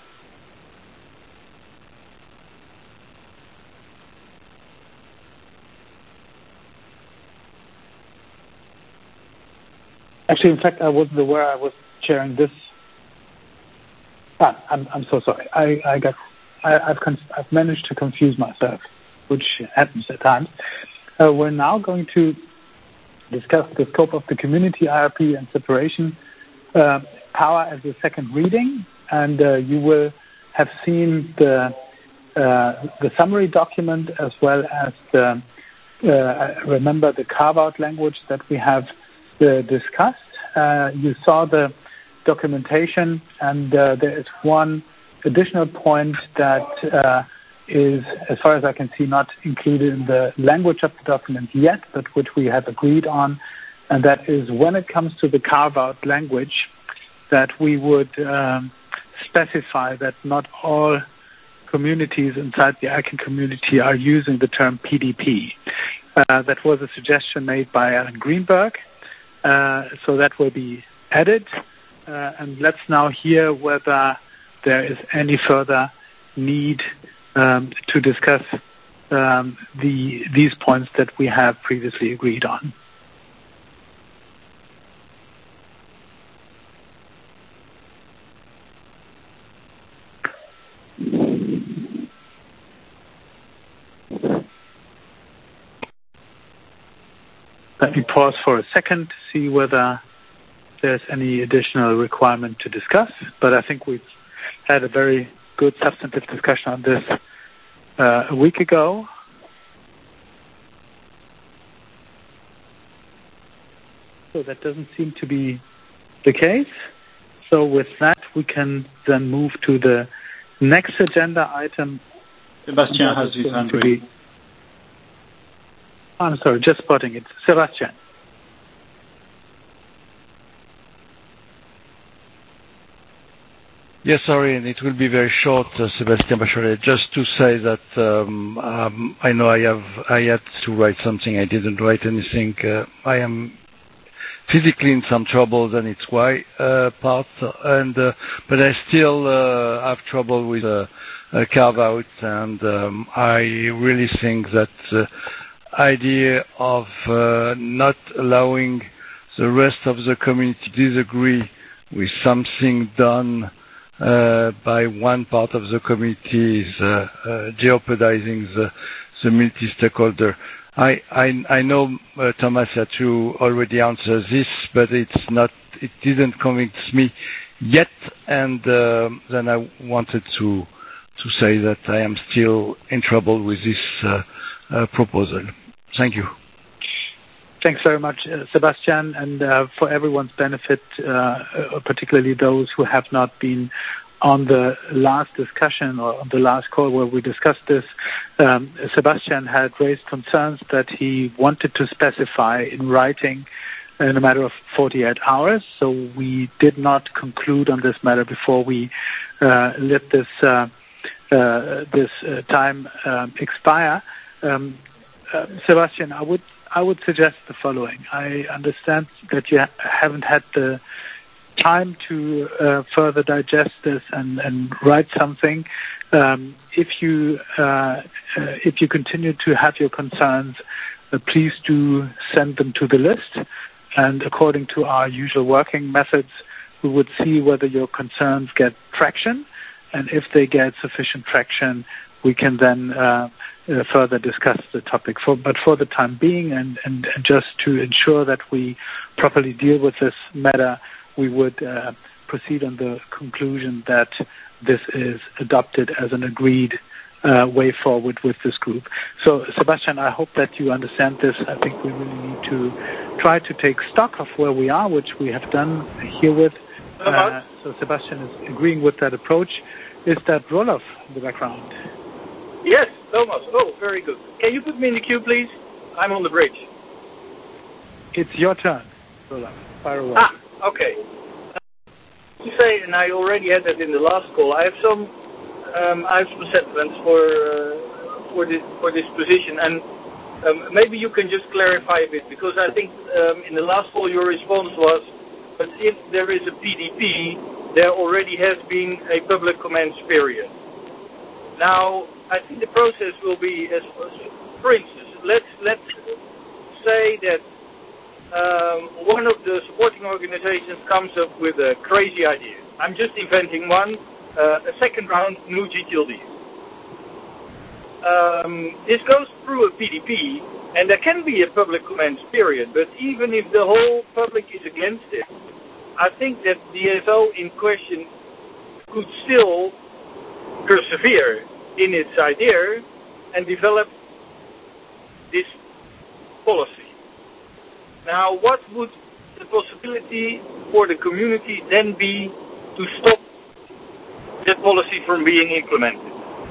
Actually, in fact, I wasn't aware I was chairing this. I'm so sorry. I've managed to confuse myself, which happens at times. We're now going to discuss the scope of the community IRP and separation power as a second reading, and you will have seen the summary document as well as remember the carve-out language that we have discussed. You saw the documentation, and there is one additional point that is, as far as I can see, not included in the language of the document yet, but which we have agreed on, and that is when it comes to the carve-out language, that we would specify that not all communities inside the ICANN community are using the term PDP. That was a suggestion made by Alan Greenberg. So that will be added. And let's now hear whether there is any further need to discuss these points that we have previously agreed on. Let me pause for a second to see whether there's any additional requirement to discuss, but I think we've had a very good substantive discussion on this a week ago. So that doesn't seem to be the case. So with that, we can then move to the next agenda item. Sebastian has his hand raised. I'm sorry, just spotting it. Sebastian. Yes, sorry, and it will be very short, Sebastian Bachelet. Just to say that I know I had to write something. I didn't write anything. I am physically in some troubles, and it's why part. But I still have trouble with carve out, and I really think that the idea of not allowing the rest of the community to disagree with something done by one part of the community is jeopardizing the multi-stakeholder. I know Thomas had to already answer this, but it didn't convince me yet, and then I wanted to say that I am still in trouble with this proposal. Thank you. Thanks very much, Sebastian, and for everyone's benefit, particularly those who have not been on the last discussion or on the last call where we discussed this, Sebastian had raised concerns that he wanted to specify in writing in a matter of 48 hours. So we did not conclude on this matter before we let this time expire. Sebastian, I would suggest the following. I understand that you haven't had the time to further digest this and write something. If you continue to have your concerns, please do send them to the list. And according to our usual working methods, we would see whether your concerns get traction. And if they get sufficient traction, we can then further discuss the topic. But for the time being, and just to ensure that we properly deal with this matter, we would proceed on the conclusion that this is adopted as an agreed way forward with this group. So, Sebastian, I hope that you understand this. I think we really need to try to take stock of where we are, which we have done herewith. So Sebastian is agreeing with that approach. Is that Roloff in the background? Yes, Thomas. Oh, very good. Can you put me in the queue, please? I'm on the bridge. It's your turn, Roloff. Fire away. Okay. To say, and I already had that in the last call, I have some sentiments for this position, and maybe you can just clarify a bit, because I think in the last call your response was, but if there is a PDP, there already has been a public comments period. Now, I think the process will be, as for instance, let's say that one of the supporting organizations comes up with a crazy idea. I'm just inventing one, a second round new GTLD. This goes through a PDP, and there can be a public comments period, but even if the whole public is against it, I think that the DFO in question could still persevere in its idea and develop this policy. Now, what would the possibility for the community then be to stop that policy from being implemented?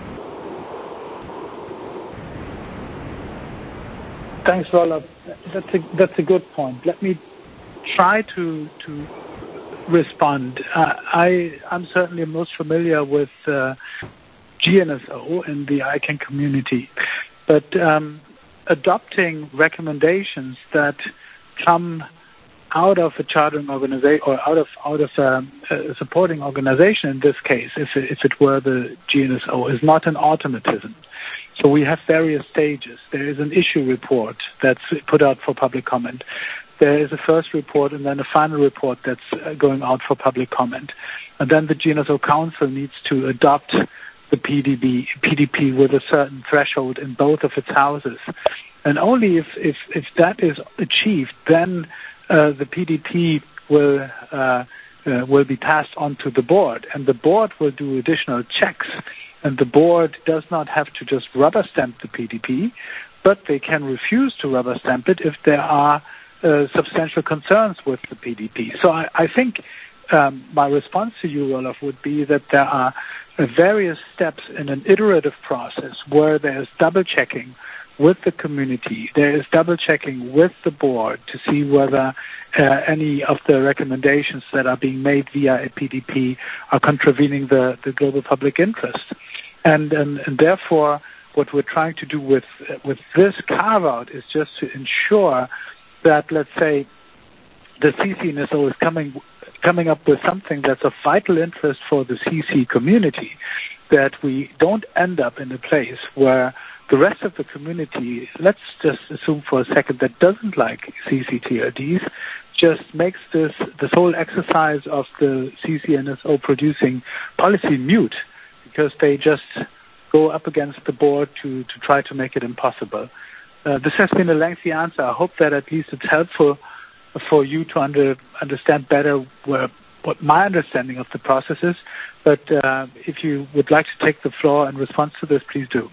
Thanks, Roloff. That's a good point. Let me try to respond. I'm certainly most familiar with GNSO in the ICANN community, but adopting recommendations that come out of a chartering organization or out of a supporting organization in this case, if it were the GNSO, is not an automatism. So we have various stages. There is an issue report that's put out for public comment. There is a first report and then a final report that's going out for public comment. And then the GNSO Council needs to adopt the PDP with a certain threshold in both of its houses. And only if that is achieved, then the PDP will be passed on to the board, and the board will do additional checks. And the board does not have to just rubber stamp the PDP, but they can refuse to rubber stamp it if there are substantial concerns with the PDP. So I think my response to you, Olaf, would be that there are various steps in an iterative process where there is double checking with the community. There is double checking with the board to see whether any of the recommendations that are being made via a PDP are contravening the global public interest. And therefore, what we're trying to do with this carve-out is just to ensure that, let's say, the CCNSO is coming up with something that's of vital interest for the CC community, that we don't end up in a place where the rest of the community, let's just assume for a second, that doesn't like CCTLDs, just makes this whole exercise of the CCNSO producing policy mute, because they just go up against the board to try to make it impossible. This has been a lengthy answer. I hope that at least it's helpful for you to understand better what my understanding of the process is. But if you would like to take the floor in response to this, please do.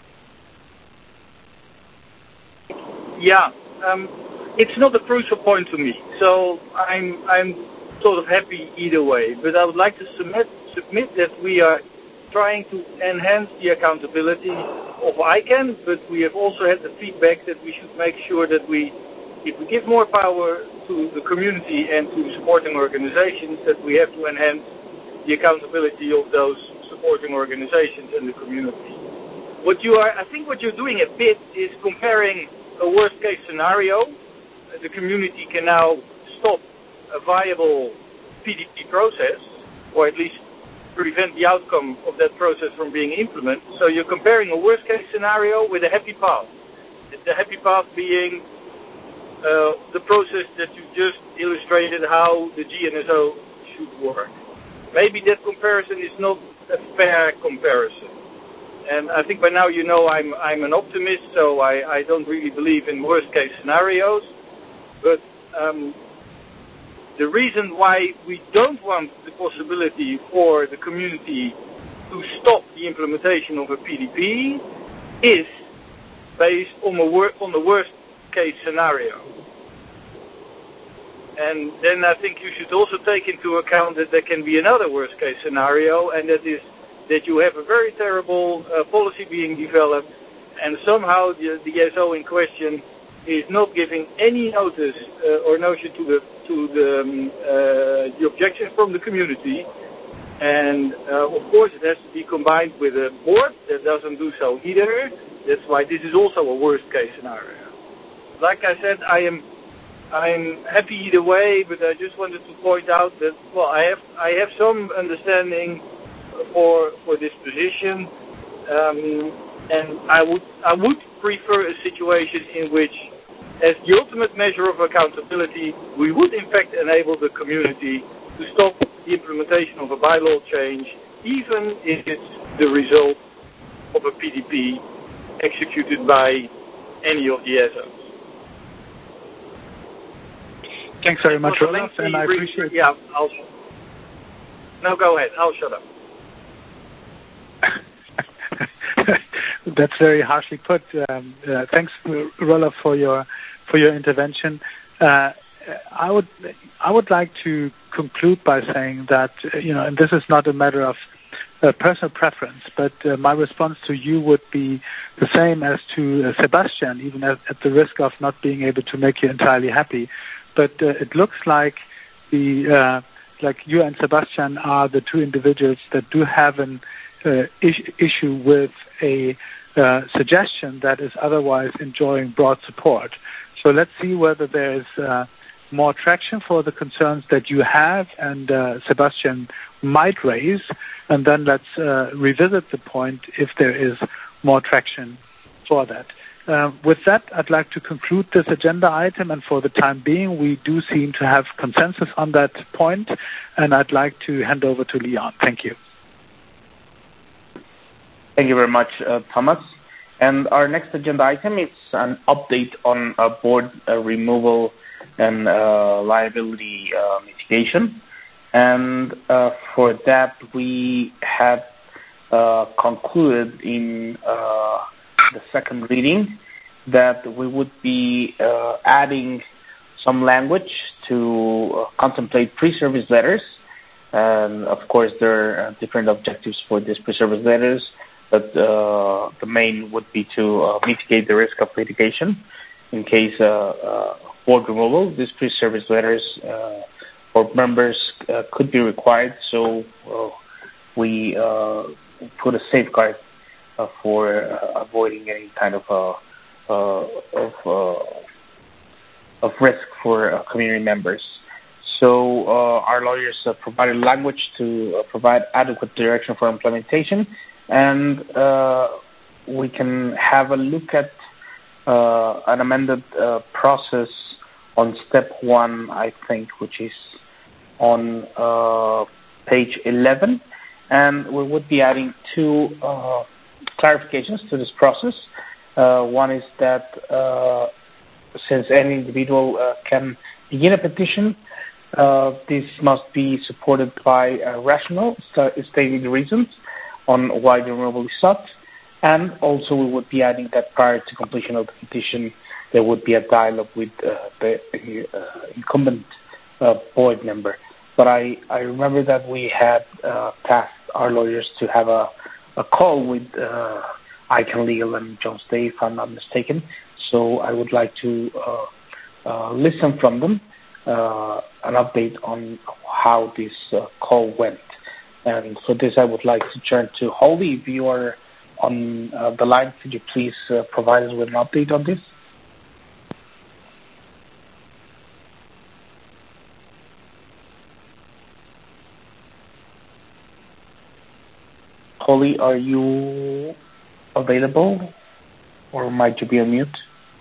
Yeah, it's not a crucial point to me, so I'm sort of happy either way. But I would like to submit that we are trying to enhance the accountability of ICANN, but we have also had the feedback that we should make sure that if we give more power to the community and to supporting organizations, that we have to enhance the accountability of those supporting organizations and the community. I think what you're doing a bit is comparing a worst-case scenario. The community can now stop a viable PDP process, or at least prevent the outcome of that process from being implemented. So you're comparing a worst-case scenario with a happy path. The happy path being the process that you just illustrated how the GNSO should work. Maybe that comparison is not a fair comparison. And I think by now you know I'm an optimist, so I don't really believe in worst-case scenarios. But the reason why we don't want the possibility for the community to stop the implementation of a PDP is based on the worst-case scenario. And then I think you should also take into account that there can be another worst-case scenario, and that is that you have a very terrible policy being developed, and somehow the SO in question is not giving any notice or notion to the objections from the community. And of course, it has to be combined with a board that doesn't do so either. That's why this is also a worst-case scenario. Like I said, I'm happy either way, but I just wanted to point out that I have some understanding for this position, and I would prefer a situation in which, as the ultimate measure of accountability, we would in fact enable the community to stop the implementation of a bylaw change, even if it's the result of a PDP executed by any of the SOs. Thanks very much, Olaf, and I appreciate. Yeah, no, go ahead. I'll shut up. That's very harshly put. Thanks, Rolf, for your intervention. I would like to conclude by saying that and this is not a matter of personal preference, but my response to you would be the same as to Sebastian, even at the risk of not being able to make you entirely happy. But it looks like like you and Sebastian are the two individuals that do have an issue with a suggestion that is otherwise enjoying broad support. So let's see whether there's more traction for the concerns that you have and Sebastian might raise, and then let's revisit the point if there is more traction for that. With that, I'd like to conclude this agenda item, and for the time being, we do seem to have consensus on that point, and I'd like to hand over to Leon. Thank you. Thank you very much, Thomas. And our next agenda item is an update on board removal and liability mitigation. And for that, we have concluded in the second reading that we would be adding some language to contemplate pre-service letters. And of course, there are different objectives for these pre-service letters, but the main would be to mitigate the risk of litigation in case board removal. These pre-service letters for members could be required, so we put a safeguard for avoiding any kind of risk for community members. So our lawyers provided language to provide adequate direction for implementation, and we can have a look at an amended process on step 1, I think, which is on page 11, and we would be adding 2 clarifications to this process. One is that since any individual can begin a petition, this must be supported by rational stated reasons on why the removal is sought, and also we would be adding that prior to completion of the petition, there would be a dialogue with the incumbent board member. But I remember that we had tasked our lawyers to have a call with ICANN Legal and Jones Day, if I'm not mistaken. So I would like to listen from them, an update on how this call went. And for this, I would like to turn to Holly. If you are on the line, could you please provide us with an update on this? Holly, are you available, or might you be on mute?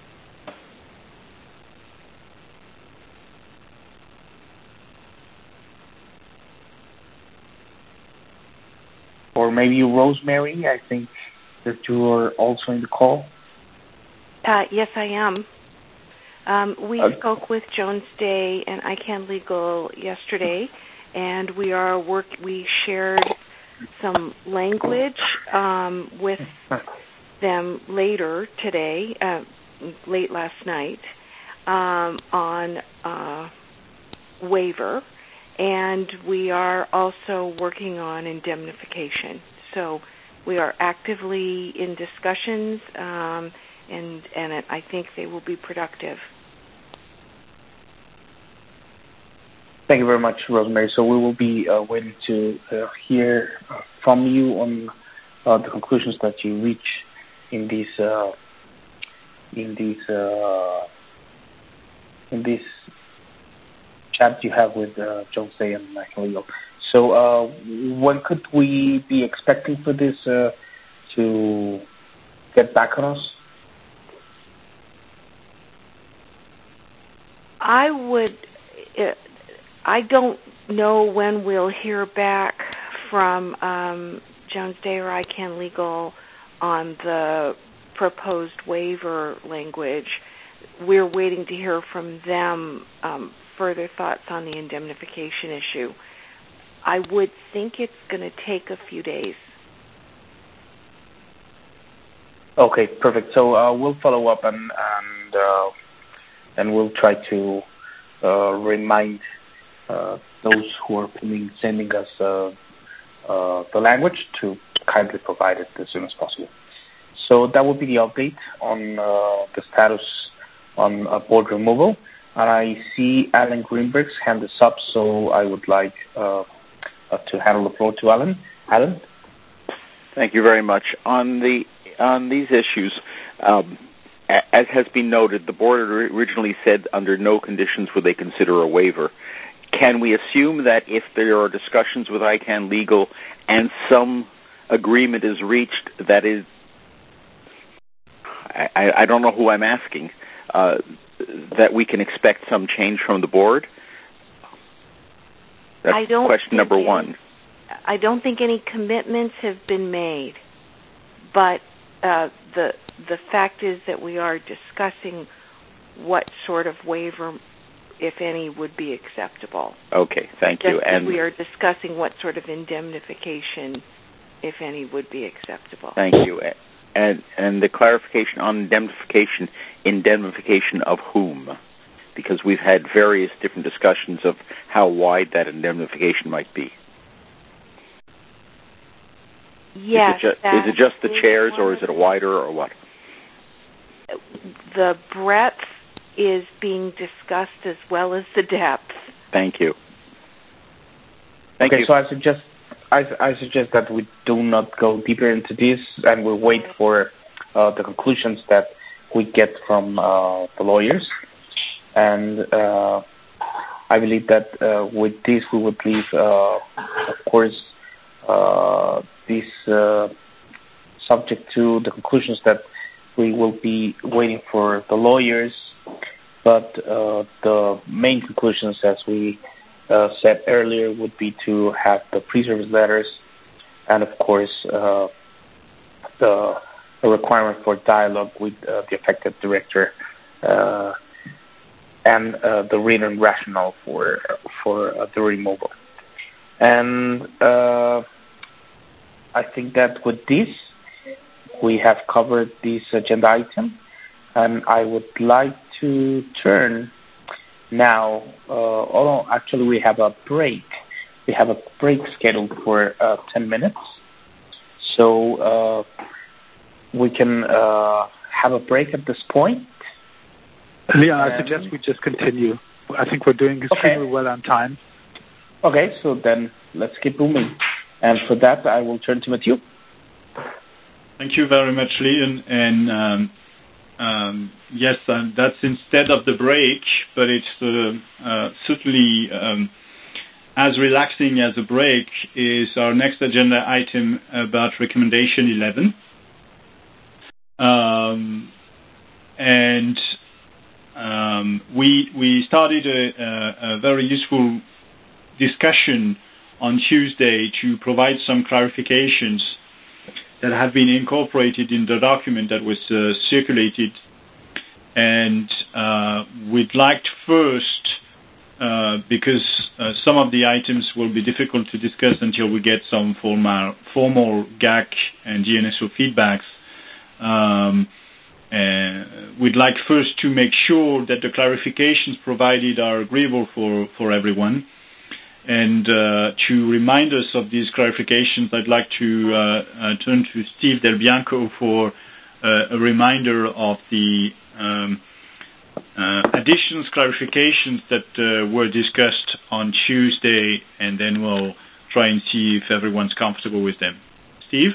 Or maybe Rosemary, I think that you are also in the call. Yes, I am. We spoke with Jones Day and ICANN Legal yesterday, and we shared some language with them later today, late last night, on waiver, and we are also working on indemnification. So we are actively in discussions, and I think they will be productive. Thank you very much, Rosemary. So we will be waiting to hear from you on the conclusions that you reach in this chat you have with Jones Day and ICANN Legal. So when could we be expecting for this to get back on us? I don't know when we'll hear back from Jones Day or ICANN Legal on the proposed waiver language. We're waiting to hear from them further thoughts on the indemnification issue. I would think it's going to take a few days. Okay, perfect. So we'll follow up and we'll try to remind those who are sending us the language to kindly provide it as soon as possible. So that would be the update on the status on board removal. And I see Alan Greenberg's hand is up, so I would like to handle the floor to Alan. Alan? Thank you very much. On these issues, as has been noted, the board originally said under no conditions would they consider a waiver. Can we assume that if there are discussions with ICANN Legal and some agreement is reached, that I don't know who I'm asking, that we can expect some change from the board? That's question number one. I don't think any commitments have been made, but the fact is that we are discussing what sort of waiver, if any, would be acceptable. Okay, thank you. And we are discussing what sort of indemnification, if any, would be acceptable. Thank you. And the clarification on indemnification of whom? Because we've had various different discussions of how wide that indemnification might be. Yes. Is it just the chairs, or is it wider, or what? The breadth is being discussed as well as the depth. Thank you. Thank you. So I suggest that we do not go deeper into this, and we wait for the conclusions that we get from the lawyers. And I believe that with this, we would leave, of course, this subject to the conclusions that we will be waiting for the lawyers. But the main conclusions, as we said earlier, would be to have the pre-service letters and, of course, the requirement for dialogue with the affected director and the written rationale for the removal. And I think that with this, we have covered this agenda item, and I would like to turn now, although actually we have a break. We have a break scheduled for 10 minutes. So we can have a break at this point. Leon, I suggest we just continue. I think we're doing extremely well on time. Okay, so then let's keep moving. And for that, I will turn to Mathieu. Thank you very much, Leon. And yes, that's instead of the break, but it's certainly as relaxing as a break is our next agenda item about recommendation 11. We started a very useful discussion on Tuesday to provide some clarifications that have been incorporated in the document that was circulated. And we'd like to first, because some of the items will be difficult to discuss until we get some formal GAC and DNSO feedbacks, we'd like first to make sure that the clarifications provided are agreeable for everyone. And to remind us of these clarifications, I'd like to turn to Steve Del Bianco for a reminder of the additions, clarifications that were discussed on Tuesday, and then we'll try and see if everyone's comfortable with them. Steve?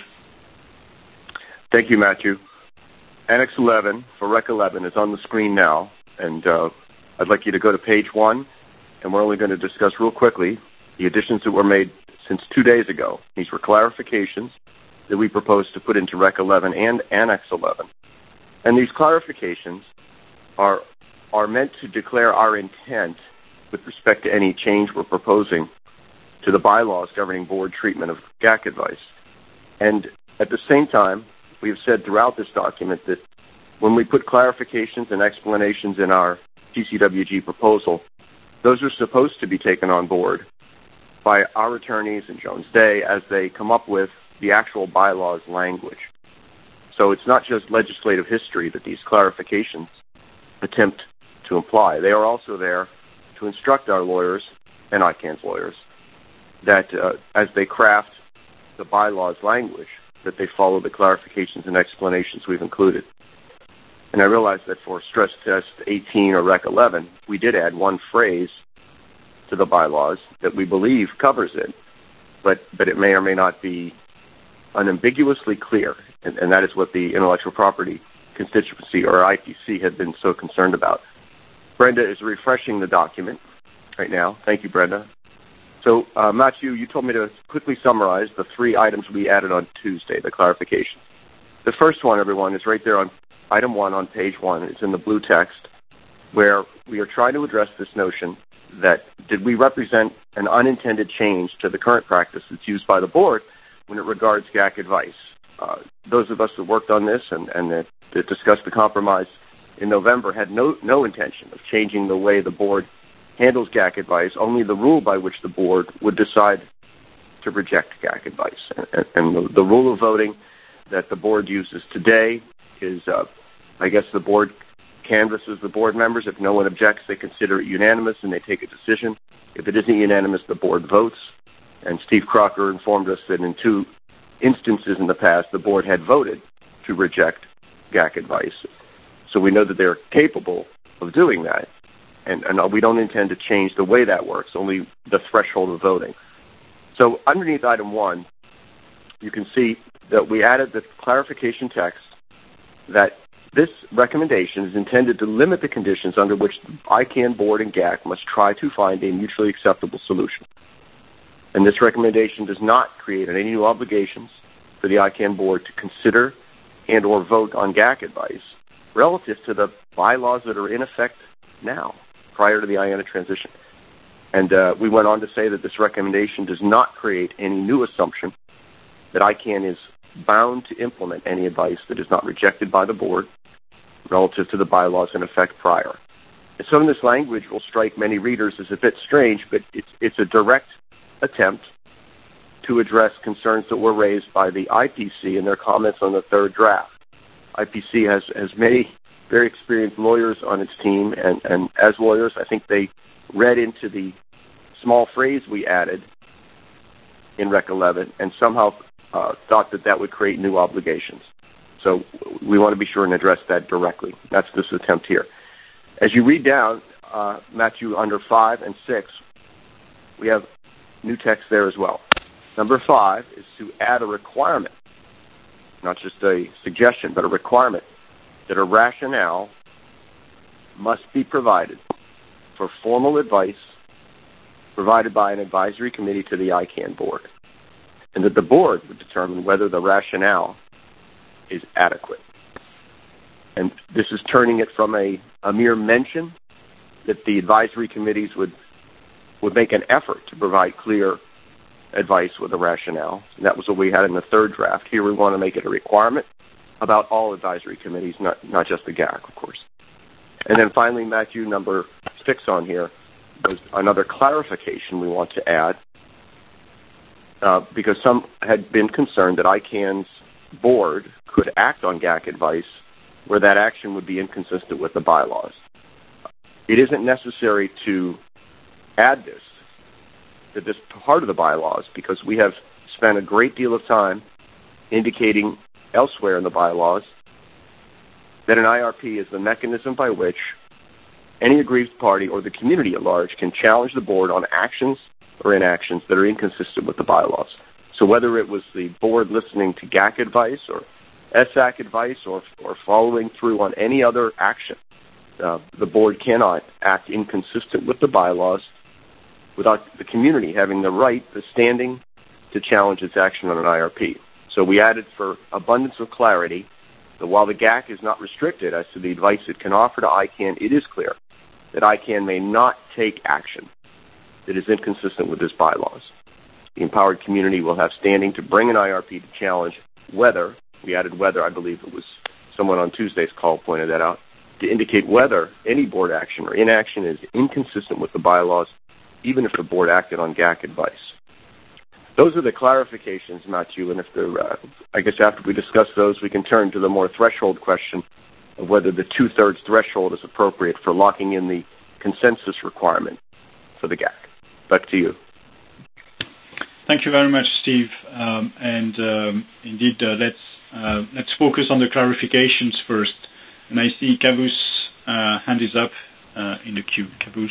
Thank you, Matthew. Annex 11 for Rec 11 is on the screen now, and I'd like you to go to page 1, and we're only going to discuss real quickly the additions that were made since 2 days ago. These were clarifications that we proposed to put into Rec 11 and Annex 11. And these clarifications are meant to declare our intent with respect to any change we're proposing to the bylaws governing board treatment of GAC advice. And at the same time, we've said throughout this document that when we put clarifications and explanations in our TCWG proposal, those are supposed to be taken on board by our attorneys and Jones Day as they come up with the actual bylaws language. So it's not just legislative history that these clarifications attempt to imply. They are also there to instruct our lawyers and ICANN's lawyers that as they craft the bylaws language, that they follow the clarifications and explanations we've included. And I realize that for stress test 18 or Rec 11, we did add one phrase to the bylaws that we believe covers it, but it may or may not be unambiguously clear, and that is what the intellectual property constituency, or IPC, had been so concerned about. Brenda is refreshing the document right now. Thank you, Brenda. So, Matthew, you told me to quickly summarize the 3 items we added on Tuesday, the clarifications. The first one, everyone, is right there on item 1 on page 1. It's in the blue text, where we are trying to address this notion that did we represent an unintended change to the current practice that's used by the board when it regards GAC advice. Those of us that worked on this and that discussed the compromise in November had no intention of changing the way the board handles GAC advice, only the rule by which the board would decide to reject GAC advice. And the rule of voting that the board uses today is, I guess the board canvasses the board members. If no one objects, they consider it unanimous and they take a decision. If it isn't unanimous, the board votes. And Steve Crocker informed us that in 2 instances in the past, the board had voted to reject GAC advice. So we know that they're capable of doing that. And we don't intend to change the way that works, only the threshold of voting. So underneath item 1, you can see that we added the clarification text that this recommendation is intended to limit the conditions under which the ICANN board and GAC must try to find a mutually acceptable solution. And this recommendation does not create any new obligations for the ICANN board to consider and or vote on GAC advice relative to the bylaws that are in effect now, prior to the IANA transition. And we went on to say that this recommendation does not create any new assumption that ICANN is bound to implement any advice that is not rejected by the board relative to the bylaws in effect prior. And some of this language will strike many readers as a bit strange, but it's a direct attempt to address concerns that were raised by the IPC in their comments on the 3rd draft. IPC has many very experienced lawyers on its team, and as lawyers, I think they read into the small phrase we added in Rec 11 and somehow thought that would create new obligations. So we want to be sure and address that directly. That's this attempt here. As you read down, Matthew, under 5 and 6, we have new text there as well. Number 5 is to add a requirement, not just a suggestion, but a requirement that a rationale must be provided for formal advice provided by an advisory committee to the ICANN board, and that the board would determine whether the rationale is adequate. And this is turning it from a mere mention that the advisory committees would make an effort to provide clear advice with a rationale. And that was what we had in the 3rd draft. Here we want to make it a requirement about all advisory committees, not just the GAC, of course. And then finally, Matthew, number 6 on here was another clarification we want to add, because some had been concerned that ICANN's board could act on GAC advice where that action would be inconsistent with the bylaws. It isn't necessary to add this to this part of the bylaws, because we have spent a great deal of time indicating elsewhere in the bylaws that an IRP is the mechanism by which any aggrieved party or the community at large can challenge the board on actions or inactions that are inconsistent with the bylaws. So whether it was the board listening to GAC advice or SAC advice or following through on any other action, the board cannot act inconsistent with the bylaws without the community having the right, the standing, to challenge its action on an IRP. So we added, for abundance of clarity, that while the GAC is not restricted as to the advice it can offer to ICANN, it is clear that ICANN may not take action that is inconsistent with its bylaws. The empowered community will have standing to bring an IRP to challenge whether, we added whether, I believe it was someone on Tuesday's call pointed that out, to indicate whether any board action or inaction is inconsistent with the bylaws, even if the board acted on GAC advice. Those are the clarifications, Matthew, and if I guess after we discuss those, we can turn to the more threshold question of whether the 2/3 threshold is appropriate for locking in the consensus requirement for the GAC. Back to you. Thank you very much, Steve. Indeed, let's focus on the clarifications first. And I see Kavus' hand is up in the queue. Kavus.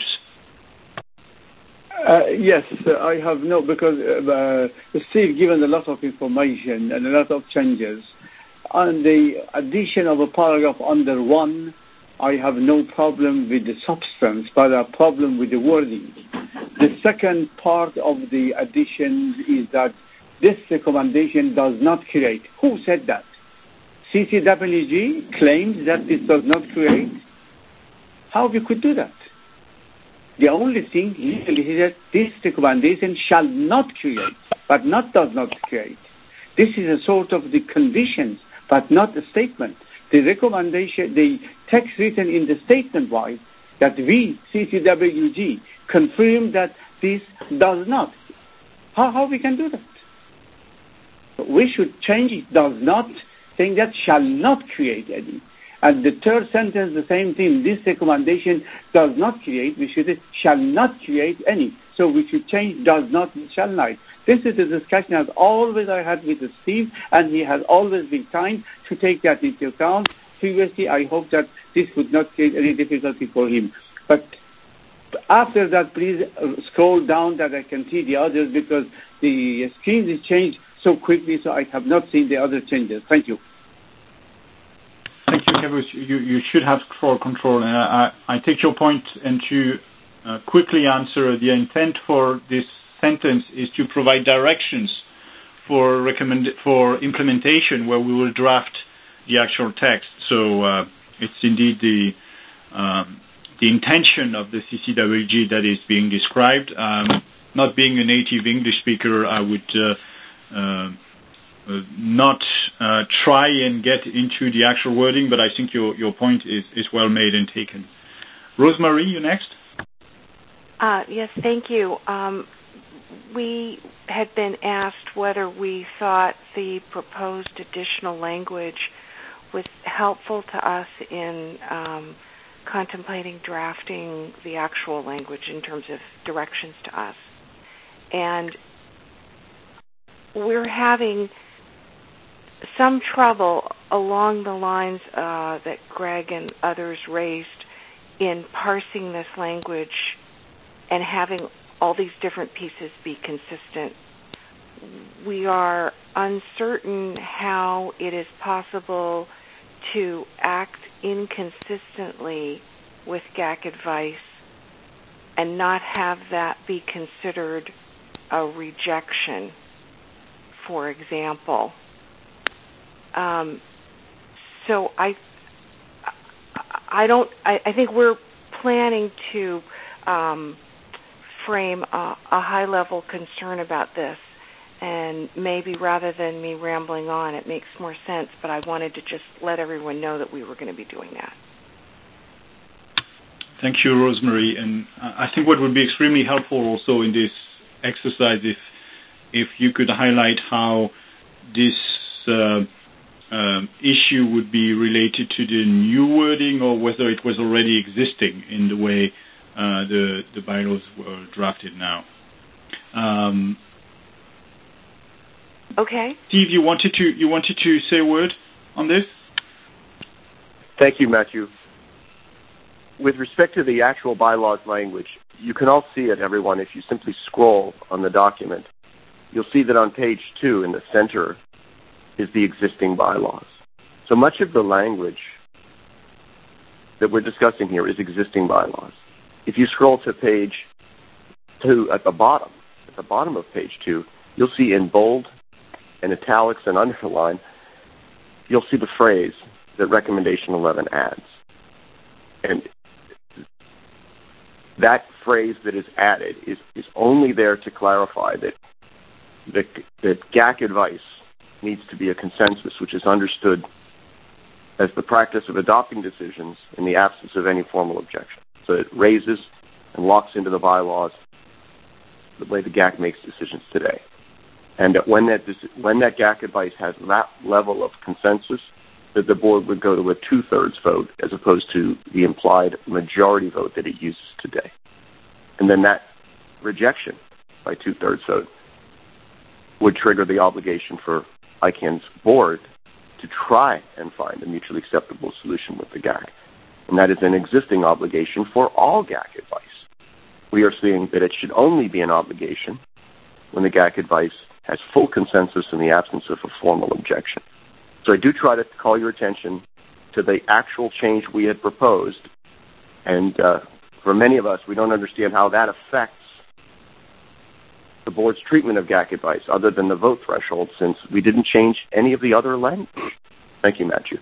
Yes, I have because Steve given a lot of information and a lot of changes. On the addition of a paragraph under 1, I have no problem with the substance, but a problem with the wording. The second part of the addition is that this recommendation does not create. Who said that? CCWG claims that this does not create. How we could do that? The only thing legally is that this recommendation shall not create, but not does not create. This is a sort of the conditions, but not a statement. The recommendation, the text written in the statement was that we, CCWG, confirm that this does not. How we can do that? We should change it, does not, saying that shall not create any. And the third sentence, the same thing. This recommendation does not create. We should say shall not create any. So we should change does not with shall not. This is the discussion as always I had with Steve, and he has always been kind to take that into account. Previously, I hope that this would not create any difficulty for him. But after that, please scroll down that I can see the others, because the screen is changed so quickly, so I have not seen the other changes. Thank you. Thank you, Kavus. You should have scroll control. And I take your point, and to quickly answer, the intent for this sentence is to provide directions for implementation, where we will draft the actual text. So it's indeed the intention of the CCWG that is being described. Not being a native English speaker, I would not try and get into the actual wording, but I think your point is well made and taken. Rosemary, you next? Yes, thank you. We had been asked whether we thought the proposed additional language was helpful to us in contemplating drafting the actual language in terms of directions to us. And we're having some trouble along the lines that Greg and others raised in parsing this language and having all these different pieces be consistent. We are uncertain how it is possible to act inconsistently with GAC advice and not have that be considered a rejection, for example. So I think we're planning to frame a high-level concern about this, and maybe rather than me rambling on, it makes more sense, but I wanted to just let everyone know that we were going to be doing that. Thank you, Rosemary. And I think what would be extremely helpful also in this exercise, if you could highlight how this issue would be related to the new wording, or whether it was already existing in the way the bylaws were drafted now. Okay. Steve, you wanted to say a word on this? Thank you, Matthew. With respect to the actual bylaws language, you can all see it, everyone, if you simply scroll on the document. You'll see that on page 2 in the center is the existing bylaws. So much of the language that we're discussing here is existing bylaws. If you scroll to page 2 at the bottom of page 2, you'll see in bold and italics and underline, you'll see the phrase that Recommendation 11 adds. And that phrase that is added is only there to clarify that GAC advice needs to be a consensus, which is understood as the practice of adopting decisions in the absence of any formal objection. So it raises and locks into the bylaws the way the GAC makes decisions today. And that when that GAC advice has that level of consensus, that the board would go to a 2/3 vote as opposed to the implied majority vote that it uses today. And then that rejection by 2/3 vote would trigger the obligation for ICANN's board to try and find a mutually acceptable solution with the GAC. And that is an existing obligation for all GAC advice. We are seeing that it should only be an obligation when the GAC advice has full consensus in the absence of a formal objection. So I do try to call your attention to the actual change we had proposed. And for many of us, we don't understand how that affects the board's treatment of GAC advice, other than the vote threshold, since we didn't change any of the other language. Thank you, Matthew.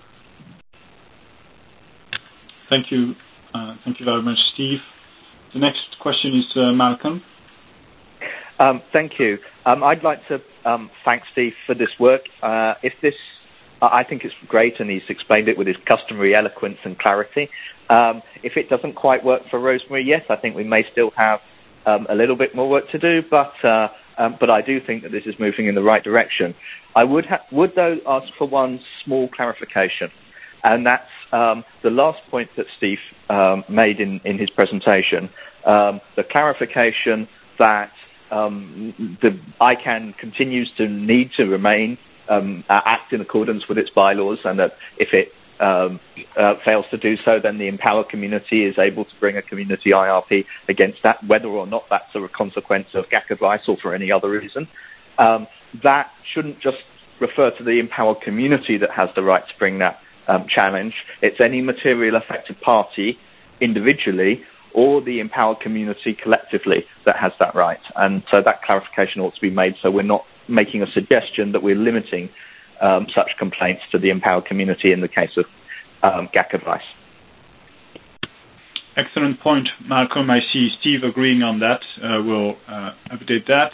Thank you. Thank you very much, Steve. The next question is Malcolm. Thank you. I'd like to thank Steve for this work. I think it's great, and he's explained it with his customary eloquence and clarity. If it doesn't quite work for Rosemary, yes, I think we may still have a little bit more work to do, but I do think that this is moving in the right direction. I would though ask for one small clarification, and that's the last point that Steve made in his presentation, the clarification that the ICANN continues to need to remain act in accordance with its bylaws, and that if it fails to do so, then the Empower community is able to bring a community IRP against that, whether or not that's a consequence of GAC advice or for any other reason. That shouldn't just refer to the Empower community that has the right to bring that challenge. It's any material affected party individually or the Empower community collectively that has that right. And so that clarification ought to be made, so we're not making a suggestion that we're limiting such complaints to the Empower community in the case of GAC advice. Excellent point, Malcolm. I see Steve agreeing on that. We'll update that.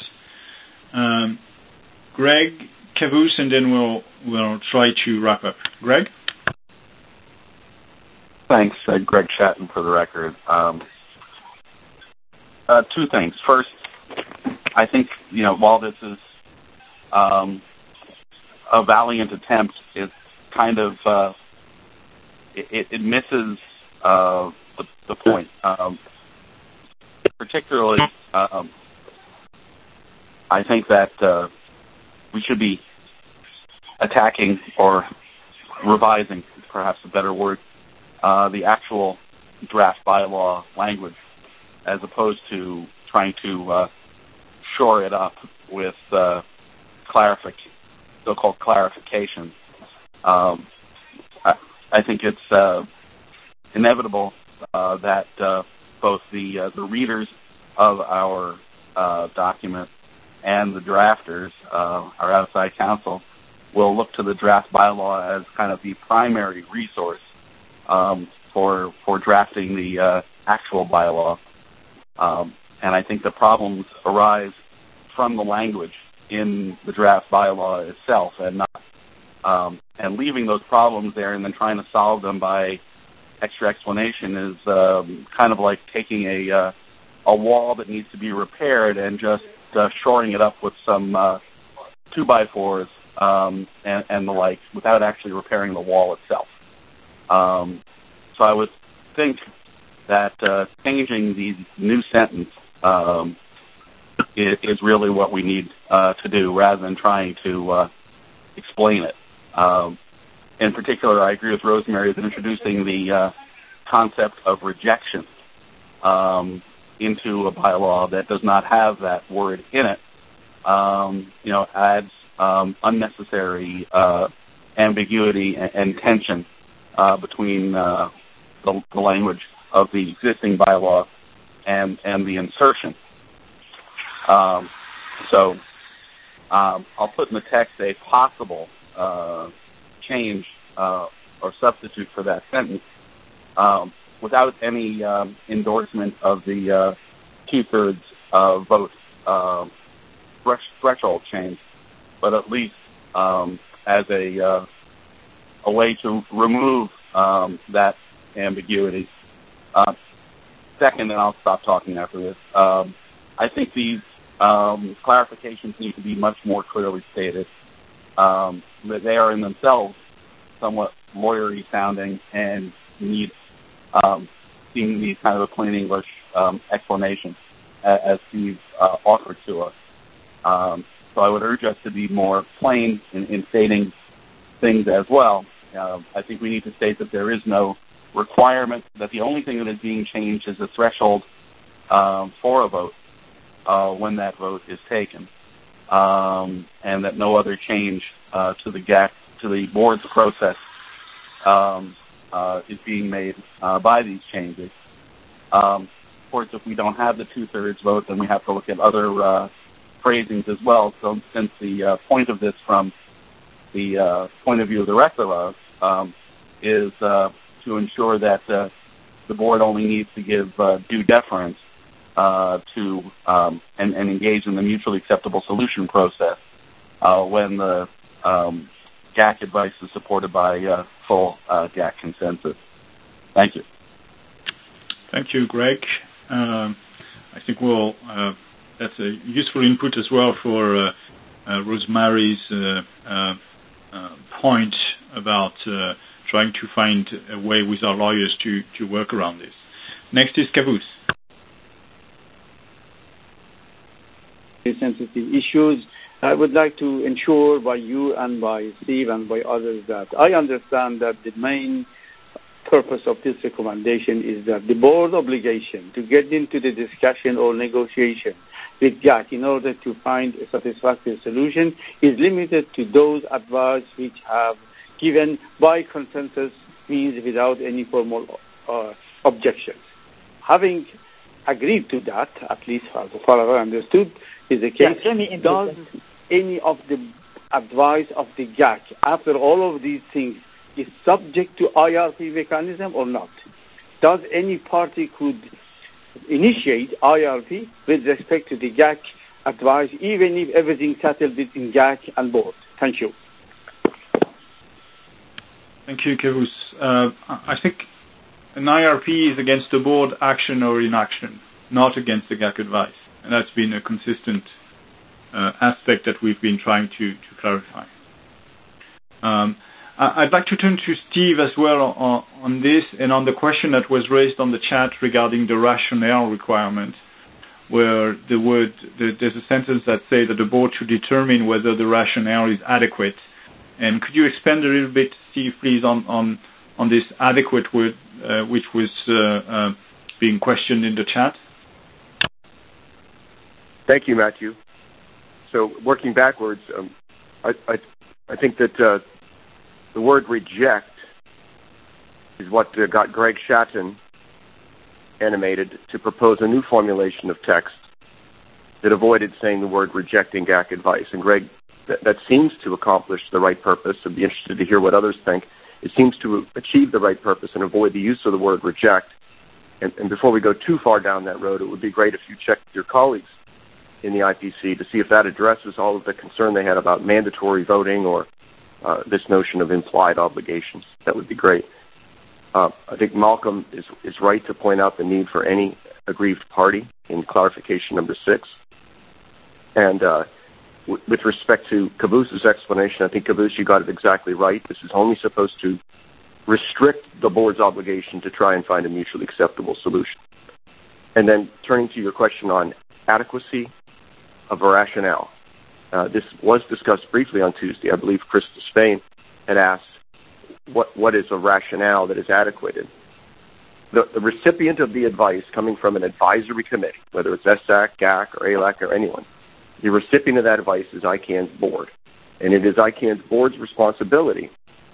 Greg Caboose, and then we'll try to wrap up. Greg? Thanks, Greg Chatton, for the record. Two things. First, I think, while this is a valiant attempt, it's kind of it misses the point. Particularly, I think that we should be attacking or revising, perhaps a better word, the actual draft bylaw language, as opposed to trying to shore it up with so-called clarification. I think it's inevitable that both the readers of our document and the drafters, our outside counsel, will look to the draft bylaw as kind of the primary resource for drafting the actual bylaw. And I think the problems arise from the language in the draft bylaw itself, and not and leaving those problems there and then trying to solve them by extra explanation is kind of like taking a wall that needs to be repaired and just shoring it up with some 2x4s and the like, without actually repairing the wall itself. So I would think that changing the new sentence is really what we need to do, rather than trying to explain it. In particular, I agree with Rosemary with introducing the concept of rejection into a bylaw that does not have that word in it. Adds unnecessary ambiguity and tension between the language of the existing bylaw and the insertion. So I'll put in the text a possible change or substitute for that sentence without any endorsement of the two-thirds vote threshold change, but at least as a way to remove that ambiguity. Second, and I'll stop talking after this, I think these clarifications need to be much more clearly stated. That they are in themselves somewhat lawyery sounding and need kind of a plain English explanation as Steve offered to us. So I would urge us to be more plain in stating things as well. I think we need to state that there is no requirement, that the only thing that is being changed is the threshold for a vote when that vote is taken, and that no other change to the board's process is being made by these changes. Of course, if we don't have the two-thirds vote, then we have to look at other phrasings as well. So since the point of this from the point of view of the rest of us is to ensure that the board only needs to give due deference to and engage in the mutually acceptable solution process when the GAC advice is supported by full GAC consensus. Thank you. Thank you, Greg. I think that's a useful input as well for Rosemary's point about trying to find a way with our lawyers to work around this. Next is Kavus. Sensitive issues. I would like to ensure by you and by Steve and by others that I understand that the main purpose of this recommendation is that the board obligation to get into the discussion or negotiation with GAC in order to find a satisfactory solution is limited to those advice which have given by consensus, means without any formal objections. Having agreed to that, at least as far as I understood, is the case. Yes, does any of the advice of the GAC, after all of these things, is subject to IRP mechanism or not? Does any party could initiate IRP with respect to the GAC advice, even if everything settled in GAC and board? Thank you. Thank you, Kavus. I think an IRP is against the board action or inaction, not against the GAC advice. And that's been a consistent aspect that we've been trying to clarify. I'd like to turn to Steve as well on this and on the question that was raised on the chat regarding the rationale requirement, where there's a sentence that says that the board should determine whether the rationale is adequate. And could you expand a little bit, Steve, please, on this adequate word, which was being questioned in the chat? Thank you, Matthew. So working backwards, I think that the word reject is what got Greg Shatton animated to propose a new formulation of text that avoided saying the word rejecting GAC advice. And Greg, that seems to accomplish the right purpose. I'd be interested to hear what others think. It seems to achieve the right purpose and avoid the use of the word reject. And before we go too far down that road, it would be great if you checked with your colleagues in the IPC to see if that addresses all of the concern they had about mandatory voting or this notion of implied obligations. That would be great. I think Malcolm is right to point out the need for any aggrieved party in clarification number 6. And with respect to Kavus's explanation, I think, Kavus, you got it exactly right. This is only supposed to restrict the board's obligation to try and find a mutually acceptable solution. And then turning to your question on adequacy of a rationale. This was discussed briefly on Tuesday. I believe Krista Spain had asked what is a rationale that is adequate. The recipient of the advice coming from an advisory committee, whether it's SAC, GAC, or ALAC, or anyone, the recipient of that advice is ICANN's board. And it is ICANN's board's responsibility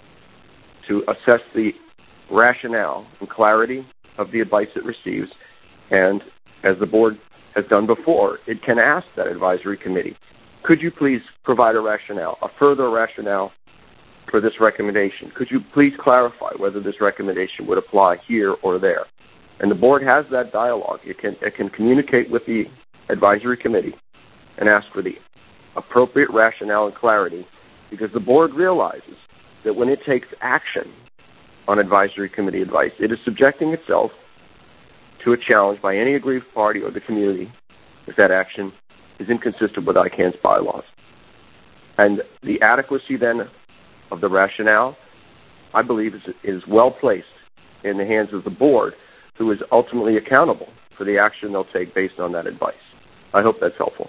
to assess the rationale and clarity of the advice it receives. And as the board has done before, it can ask that advisory committee, could you please provide a rationale, a further rationale for this recommendation? Could you please clarify whether this recommendation would apply here or there? And the board has that dialogue. It can communicate with the advisory committee and ask for the appropriate rationale and clarity, because the board realizes that when it takes action on advisory committee advice, it is subjecting itself to a challenge by any aggrieved party or the community if that action is inconsistent with ICANN's bylaws. And the adequacy then of the rationale, I believe, is well placed in the hands of the board, who is ultimately accountable for the action they'll take based on that advice. I hope that's helpful.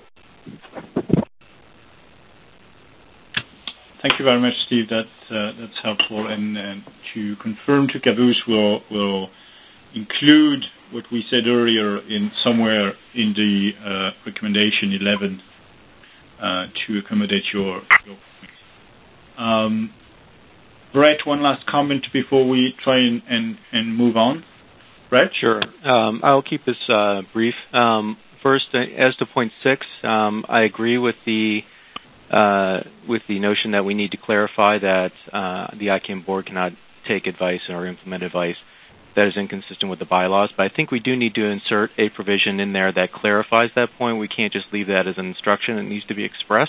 Thank you very much, Steve. That's helpful. And to confirm to Kavus, we'll include what we said earlier somewhere in the recommendation 11 to accommodate your point. Brett, one last comment before we try and move on. Brett? Sure. I'll keep this brief. First, as to point 6, I agree with the with the notion that we need to clarify that the ICANN board cannot take advice or implement advice that is inconsistent with the bylaws. But I think we do need to insert a provision in there that clarifies that point. We can't just leave that as an instruction. It needs to be expressed.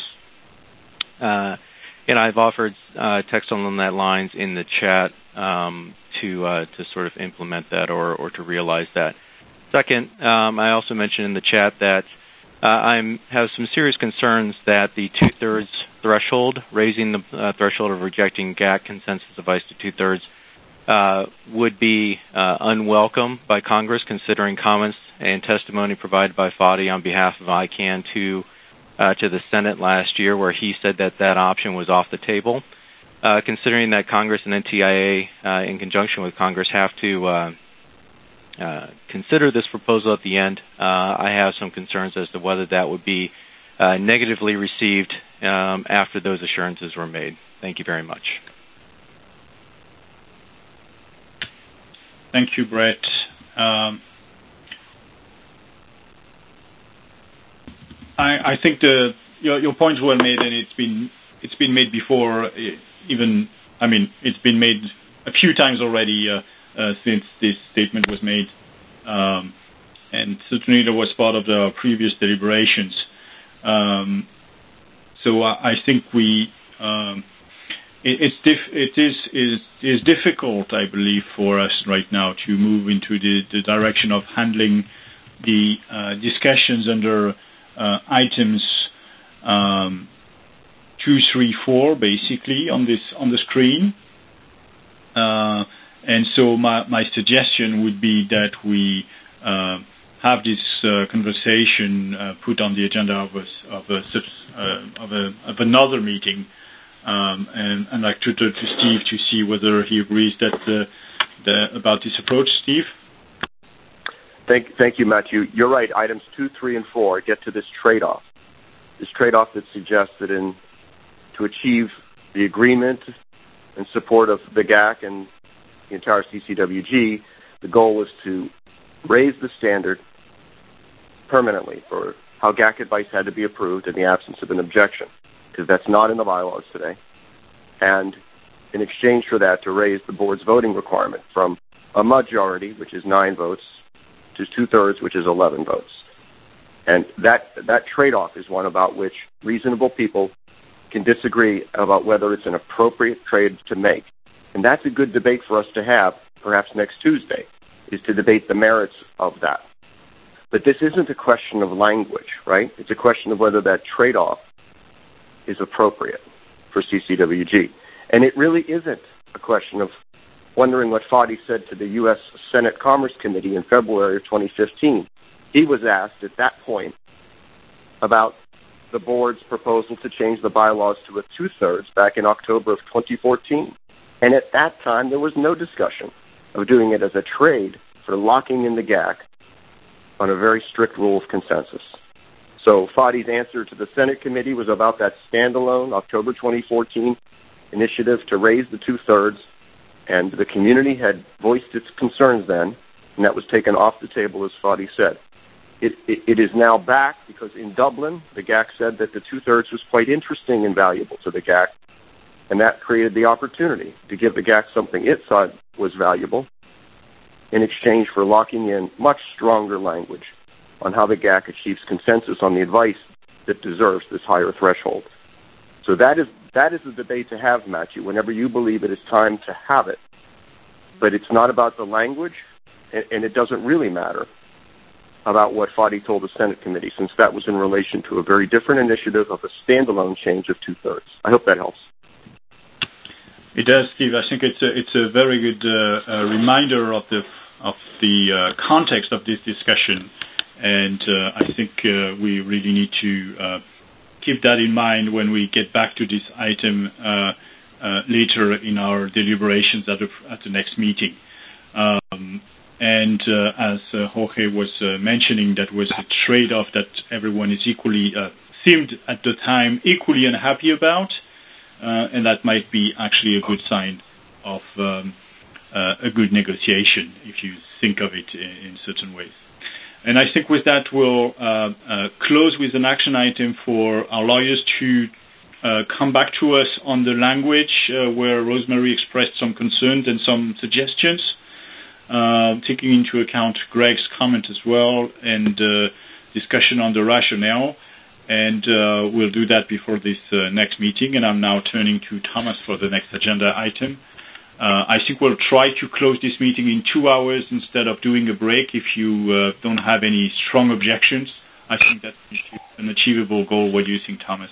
And I've offered text along that lines in the chat to sort of implement that or to realize that. Second, I also mentioned in the chat that I have some serious concerns that the two-thirds threshold, raising the threshold of rejecting GAC consensus advice to two-thirds, would be unwelcome by Congress, considering comments and testimony provided by Fadi on behalf of ICANN to the Senate last year, where he said that that option was off the table. Considering that Congress and NTIA, in conjunction with Congress, have to consider this proposal at the end, I have some concerns as to whether that would be negatively received after those assurances were made. Thank you very much. Thank you, Brett. I think your points were made, and it's been made before. It's been made a few times already since this statement was made, and certainly that was part of the previous deliberations. So I think it is difficult, I believe, for us right now to move into the direction of handling the discussions under items 2, 3, 4, basically on the screen. And so my suggestion would be that we have this conversation put on the agenda of another meeting, and I'd like to turn to Steve to see whether he agrees that about this approach. Steve? Thank you, Matthew. You're right. Items 2, 3, and 4 get to this trade-off. This trade-off that suggests that to achieve the agreement in support of the GAC and the entire CCWG, the goal was to raise the standard permanently for how GAC advice had to be approved in the absence of an objection, because that's not in the bylaws today. And in exchange for that, to raise the board's voting requirement from a majority, which is 9 votes, to two-thirds, which is 11 votes. And that trade-off is one about which reasonable people can disagree about whether it's an appropriate trade to make. And that's a good debate for us to have, perhaps next Tuesday, is to debate the merits of that. But this isn't a question of language, right? It's a question of whether that trade-off is appropriate for CCWG. And it really isn't a question of wondering what Fadi said to the U.S. Senate Commerce Committee in February of 2015. He was asked at that point about the board's proposal to change the bylaws to a two-thirds back in October of 2014. And at that time, there was no discussion of doing it as a trade for locking in the GAC on a very strict rule of consensus. So Fadi's answer to the Senate committee was about that standalone October 2014 initiative to raise the two-thirds, and the community had voiced its concerns then, and that was taken off the table, as Fadi said. It is now back because in Dublin, the GAC said that the two-thirds was quite interesting and valuable to the GAC, and that created the opportunity to give the GAC something it thought was valuable in exchange for locking in much stronger language on how the GAC achieves consensus on the advice that deserves this higher threshold. So that is the debate to have, Matthew, whenever you believe it is time to have it. But it's not about the language, and it doesn't really matter about what Fadi told the Senate committee, since that was in relation to a very different initiative of a standalone change of two-thirds. I hope that helps. It does, Steve. I think it's a very good reminder of the context of this discussion, and I think we really need to keep that in mind when we get back to this item later in our deliberations at the next meeting. And as Jorge was mentioning, that was a trade-off that everyone is equally seemed at the time equally unhappy about, and that might be actually a good sign of a good negotiation if you think of it in certain ways. And I think with that we'll close with an action item for our lawyers to come back to us on the language where Rosemary expressed some concerns and some suggestions, taking into account Greg's comment as well and discussion on the rationale. And we'll do that before this next meeting. And I'm now turning to Thomas for the next agenda item. I think we'll try to close this meeting in 2 hours instead of doing a break. If you don't have any strong objections, I think that's an achievable goal. What do you think, Thomas?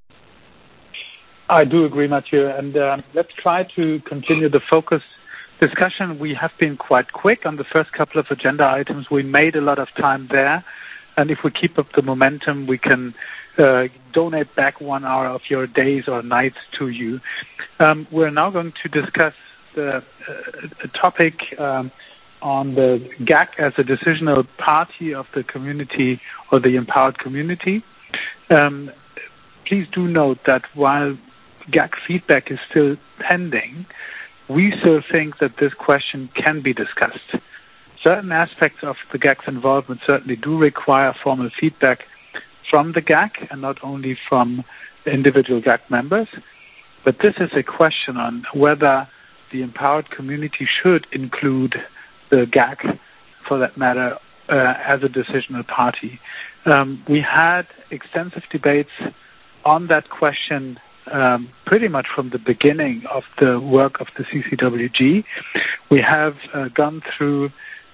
I do agree, Mathieu. And let's try to continue the focus discussion. We have been quite quick on the first couple of agenda items. We made a lot of time there. And if we keep up the momentum, we can donate back 1 hour of your days or nights to you. We're now going to discuss the topic on the GAC as a decisional party of the community or the empowered community. Please do note that while GAC feedback is still pending, we still think that this question can be discussed. Certain aspects of the GAC's involvement certainly do require formal feedback from the GAC and not only from the individual GAC members. But this is a question on whether the empowered community should include the GAC, for that matter, as a decisional party. We had extensive debates on that question pretty much from the beginning of the work of the CCWG. We have gone through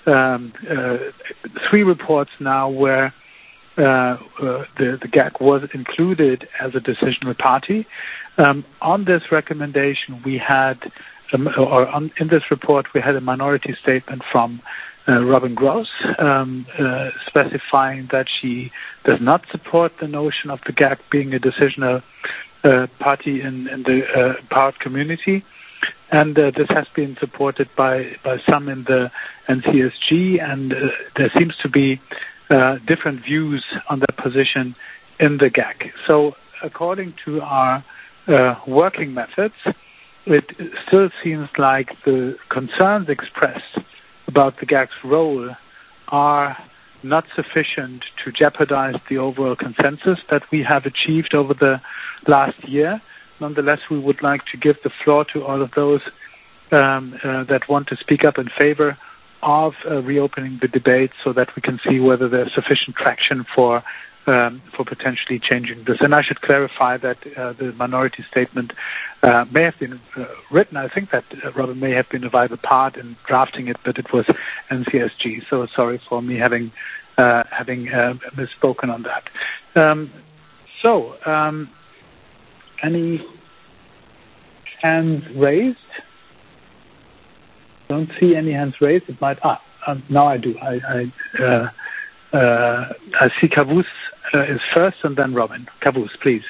3 reports now where the GAC was included as a decisional party. On this recommendation, we had, in this report, we had a minority statement from Robin Gross, specifying that she does not support the notion of the GAC being a decisional party in the empowered community. And this has been supported by some in the NCSG, and there seems to be different views on that position in the GAC. So according to our working methods, it still seems like the concerns expressed about the GAC's role are not sufficient to jeopardize the overall consensus that we have achieved over the last year. Nonetheless, we would like to give the floor to all of those that want to speak up in favor of reopening the debate so that we can see whether there's sufficient traction for potentially changing this. And I should clarify that the minority statement may have been written. I think that Robin may have been a vital part in drafting it, but it was NCSG. So sorry for me having misspoken on that. Any hands raised? Don't see any hands raised. It might. Now I do. I see Kavus is first, and then Robin. Kavus, please.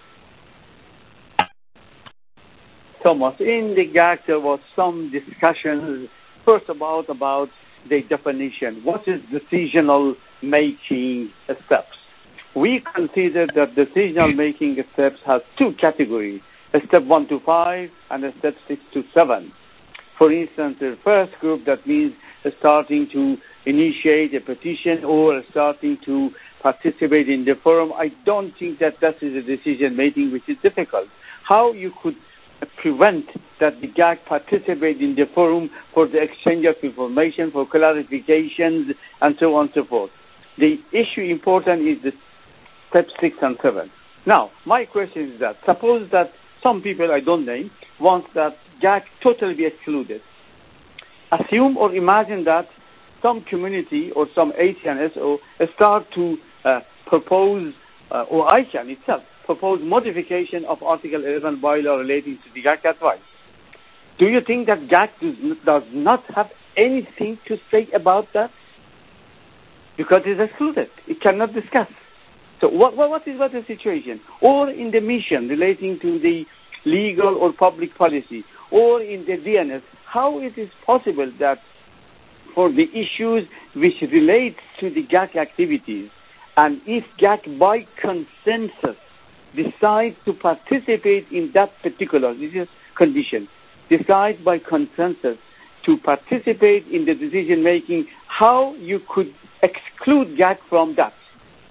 Thomas, in the GAC there was some discussion first about the definition. What is decisional making steps? We consider that decisional making steps have 2 categories: a step 1 to 5 and a step 6 to 7. For instance, the first group, that means starting to initiate a petition or starting to participate in the forum. I don't think that is a decision making which is difficult. How you could prevent that the GAC participate in the forum for the exchange of information, for clarifications, and so on and so forth. The issue important is the step 6 and 7. Now, my question is that, suppose that some people I don't name want that GAC totally be excluded. Assume or imagine that some community or some ACNSO start to propose, or ICANN itself, propose modification of Article 11 bylaw relating to the GAC advice. Do you think that GAC does not have anything to say about that? Because it's excluded. It cannot discuss. So what is the situation? Or in the mission relating to the legal or public policy, or in the DNS, how it is possible that for the issues which relate to the GAC activities, and if GAC by consensus decides to participate in that particular, this is condition, decide by consensus to participate in the decision making, how you could exclude GAC from that?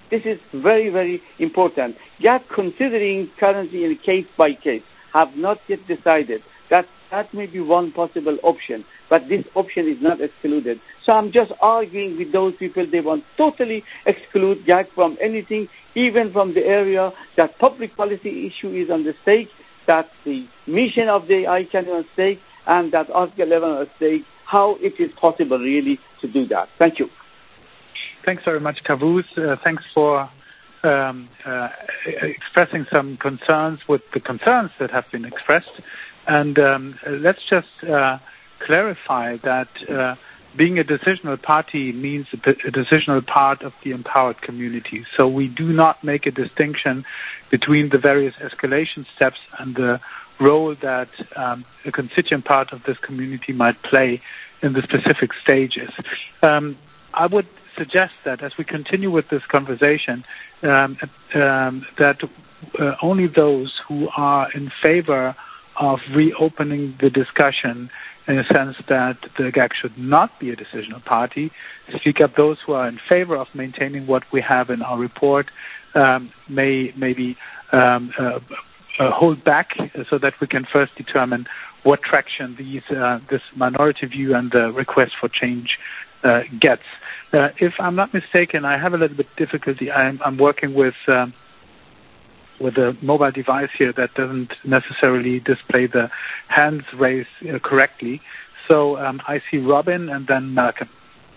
This is very, very important. GAC considering currently in case by case have not yet decided. That may be one possible option, but this option is not excluded. So I'm just arguing with those people. They want totally exclude GAC from anything, even from the area that public policy issue is on the stake, that the mission of the ICANN is on stake, and that Article 11 on stake. How it is possible really to do that? Thank you. Thanks very much, Kavuz. Thanks for expressing some concerns with the concerns that have been expressed. And let's just clarify that being a decisional party means a decisional part of the empowered community. So we do not make a distinction between the various escalation steps and the role that a constituent part of this community might play in the specific stages. I would suggest that as we continue with this conversation, that only those who are in favor of reopening the discussion in a sense that the GAC should not be a decisional party speak up. Those who are in favor of maintaining what we have in our report may maybe hold back so that we can first determine what traction this minority view and the request for change gets. If I'm not mistaken, I have a little bit difficulty. I'm working with a mobile device here that doesn't necessarily display the hands raised correctly. So I see Robin and then Malcolm.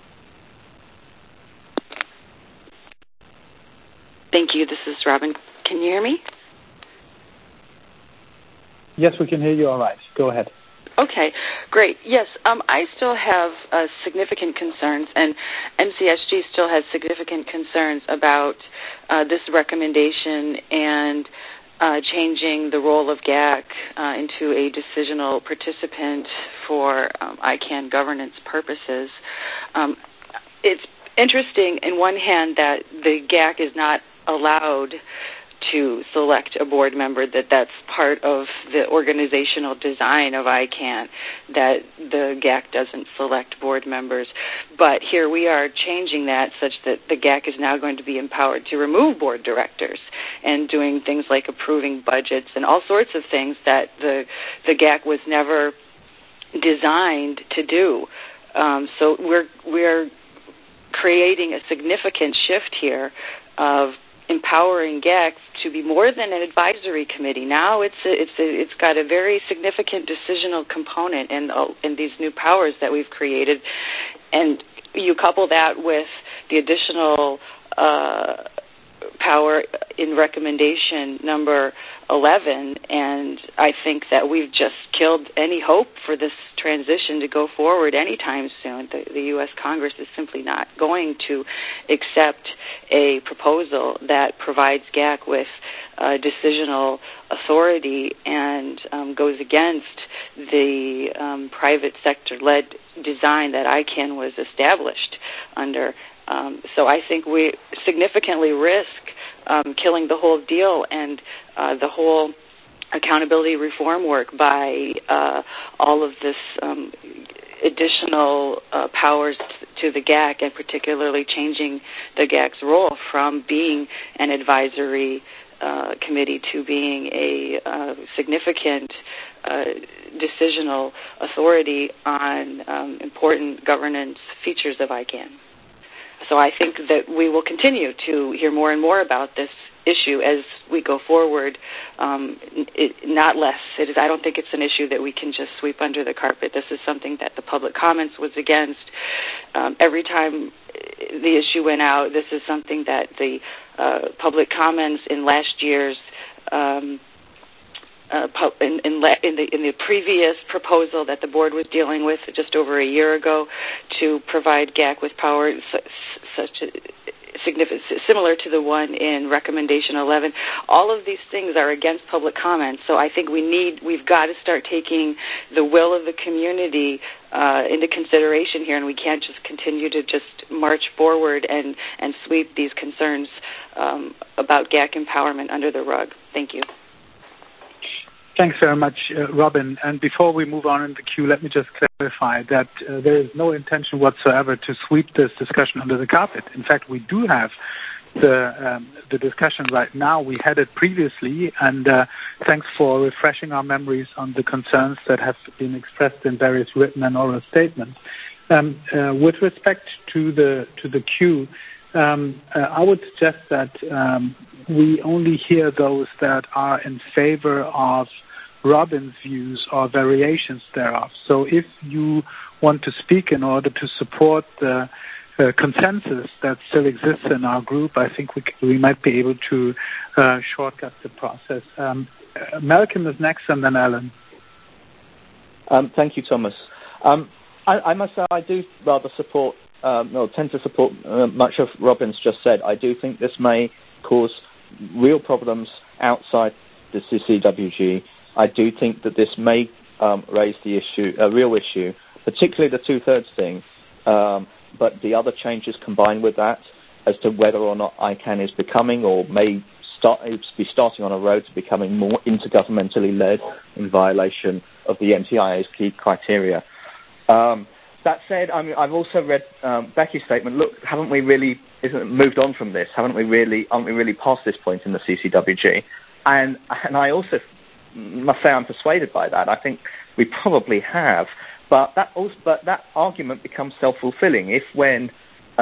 Thank you. This is Robin. Can you hear me? Yes, we can hear you all right. Go ahead. Okay, great. Yes, I still have significant concerns, and MCSG still has significant concerns about this recommendation and changing the role of GAC into a decisional participant for ICANN governance purposes. It's interesting, in one hand, that the GAC is not allowed to select a board member, that's part of the organizational design of ICANN, that the GAC doesn't select board members. But here we are changing that such that the GAC is now going to be empowered to remove board directors and doing things like approving budgets and all sorts of things that the GAC was never designed to do. So we're creating a significant shift here of empowering GAC to be more than an advisory committee. Now it's got a very significant decisional component in these new powers that we've created, and you couple that with the additional power in recommendation number 11, and I think that we've just killed any hope for this transition to go forward anytime soon. The U.S. Congress is simply not going to accept a proposal that provides GAC with decisional authority and goes against the private sector-led design that ICANN was established under. So I think we significantly risk killing the whole deal and the whole accountability reform work by all of this additional powers to the GAC, and particularly changing the GAC's role from being an advisory committee to being a significant decisional authority on important governance features of ICANN. So I think that we will continue to hear more and more about this issue as we go forward, not less. I don't think it's an issue that we can just sweep under the carpet. This is something that the public comments was against. Every time the issue went out, this is something that the public comments in last year's in the previous proposal that the board was dealing with just over a year ago to provide GAC with power similar to the one in recommendation 11. All of these things are against public comment, so I think we've got to start taking the will of the community into consideration here, and we can't just continue to just march forward and sweep these concerns about GAC empowerment under the rug. Thank you. Thanks very much, Robin. And before we move on in the queue, let me just clarify that there is no intention whatsoever to sweep this discussion under the carpet. In fact, we do have the discussion right now. We had it previously, and thanks for refreshing our memories on the concerns that have been expressed in various written and oral statements. With respect to the queue, I would suggest that we only hear those that are in favor of Robin's views or variations thereof. So if you want to speak in order to support the consensus that still exists in our group, I think we might be able to shortcut the process. Malcolm is next, and then Alan. Thank you, Thomas. I must say I do rather support, tend to support much of Robin's just said. I do think this may cause real problems outside the CCWG. I do think that this may raise the issue, a real issue, particularly the two-thirds thing. But the other changes combined with that as to whether or not ICANN is becoming or may be starting on a road to becoming more intergovernmentally led in violation of the NTIA's key criteria. That said, I mean, I've also read Becky's statement. Look, haven't we really moved on from this? Aren't we really past this point in the CCWG? And I also must say I'm persuaded by that. I think we probably have. But that argument becomes self-fulfilling if when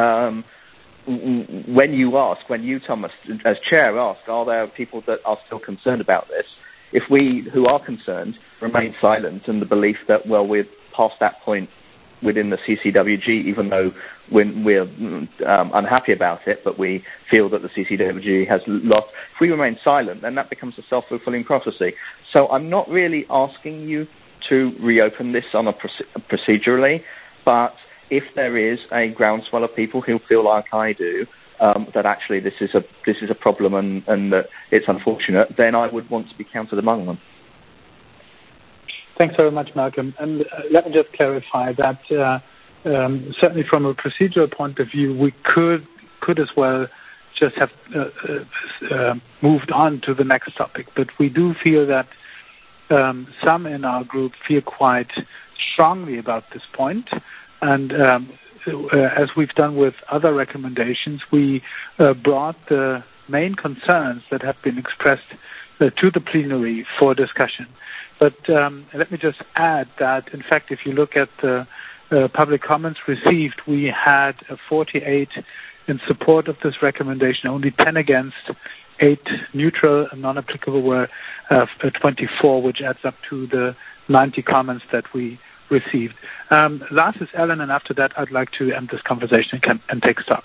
you, Thomas, as chair, ask, are there people that are still concerned about this? If we, who are concerned, remain silent in the belief that, well, we're past that point within the CCWG, even though we're unhappy about it, but we feel that the CCWG has lost. If we remain silent, then that becomes a self-fulfilling prophecy. So I'm not really asking you to reopen this on procedurally, but if there is a groundswell of people who feel like I do, that actually this is a problem and that it's unfortunate, then I would want to be counted among them. Thanks very much, Malcolm. And let me just clarify that certainly from a procedural point of view, we could as well just have moved on to the next topic. But we do feel that some in our group feel quite strongly about this point. And as we've done with other recommendations, we brought the main concerns that have been expressed to the plenary for discussion. But let me just add that, in fact, if you look at the public comments received, we had 48 in support of this recommendation, only 10 against, 8 neutral and non-applicable were 24, which adds up to the 90 comments that we received. Last is Alan, and after that, I'd like to end this conversation and take stock.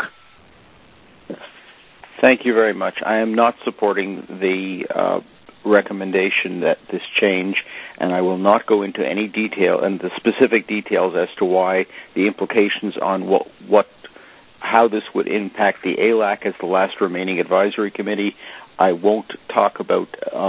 Thank you very much. I am not supporting the recommendation that this change, and I will not go into any detail and the specific details as to why the implications on how this would impact the ALAC as the last remaining advisory committee. I won't talk about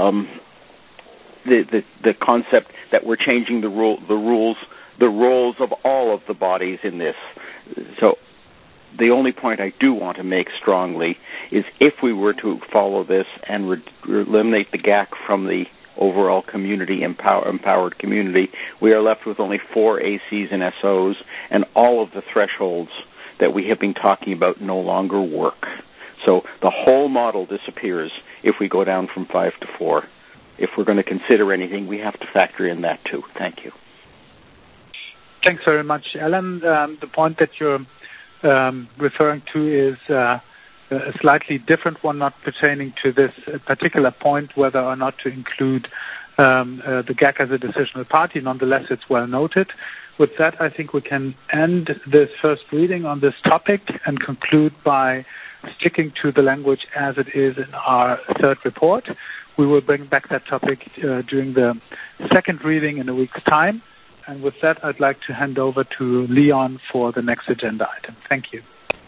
the concept that we're changing the roles of all of the bodies in this. So the only point I do want to make strongly is if we were to follow this and eliminate the GAC from the overall community, empowered community, we are left with only 4 ACs and SOs, and all of the thresholds that we have been talking about no longer work. So the whole model disappears if we go down from 5 to 4. If we're going to consider anything, we have to factor in that too. Thank you. Thanks very much, Alan. The point that you're referring to is a slightly different one, not pertaining to this particular point, whether or not to include the GAC as a decisional party. Nonetheless, it's well noted. With that, I think we can end this first reading on this topic and conclude by sticking to the language as it is in our third report. We will bring back that topic during the second reading in a week's time. And with that, I'd like to hand over to Leon for the next agenda item. Thank you.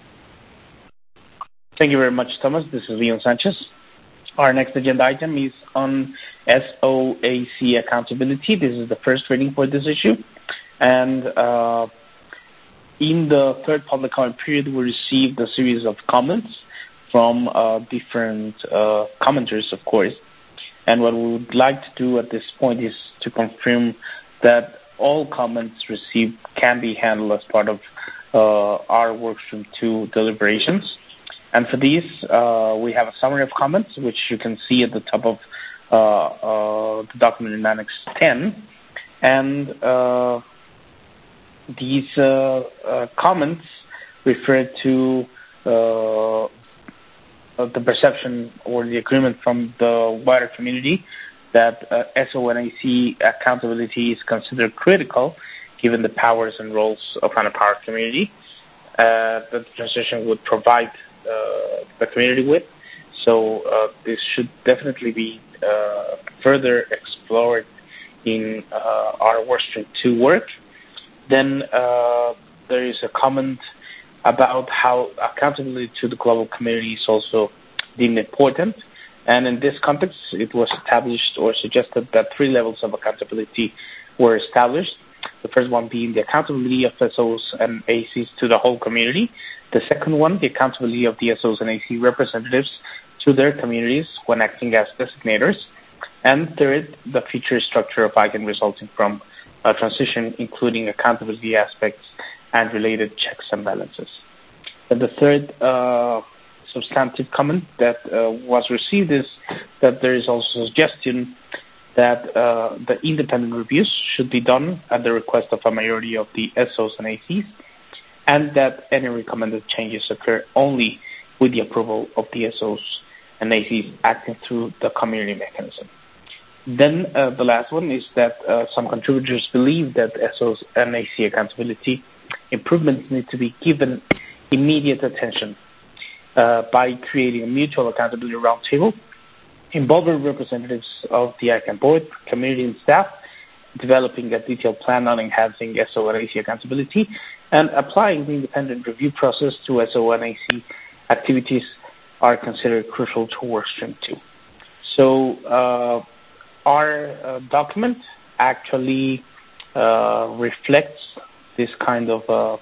Thank you very much, Thomas. This is Leon Sanchez. Our next agenda item is on SOAC accountability. This is the first reading for this issue. And in the third public comment period, we received a series of comments from different commenters, of course. And what we would like to do at this point is to confirm that all comments received can be handled as part of our Workstream 2 deliberations. And for these, we have a summary of comments, which you can see at the top of the document in Annex 10. And these comments refer to the perception or the agreement from the wider community that SONAC accountability is considered critical given the powers and roles of an empowered community that the transition would provide the community with. So this should definitely be further explored in our Workstream 2 work. Then there is a comment about how accountability to the global community is also deemed important. And in this context, it was established or suggested that 3 levels of accountability were established. The first one being the accountability of SOs and ACs to the whole community. The second one, the accountability of the SOs and AC representatives to their communities when acting as designators. And third, the future structure of ICANN resulting from a transition, including accountability aspects and related checks and balances. And the third substantive comment that was received is that there is also a suggestion that the independent reviews should be done at the request of a majority of the SOs and ACs, and that any recommended changes occur only with the approval of the SOs and ACs acting through the community mechanism. Then the last one is that some contributors believe that SOs and AC accountability improvements need to be given immediate attention by creating a mutual accountability roundtable involving representatives of the ICANN board, community, and staff, developing a detailed plan on enhancing SO and AC accountability, and applying the independent review process to SO and AC activities are considered crucial to Workstream 2. So our document actually reflects this kind of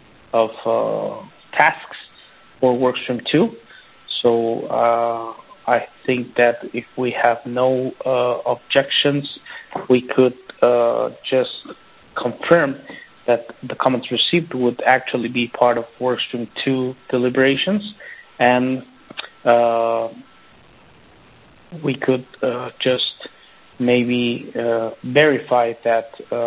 tasks for Workstream 2. So I think that if we have no objections, we could just confirm that the comments received would actually be part of Workstream 2 deliberations, and we could just maybe verify that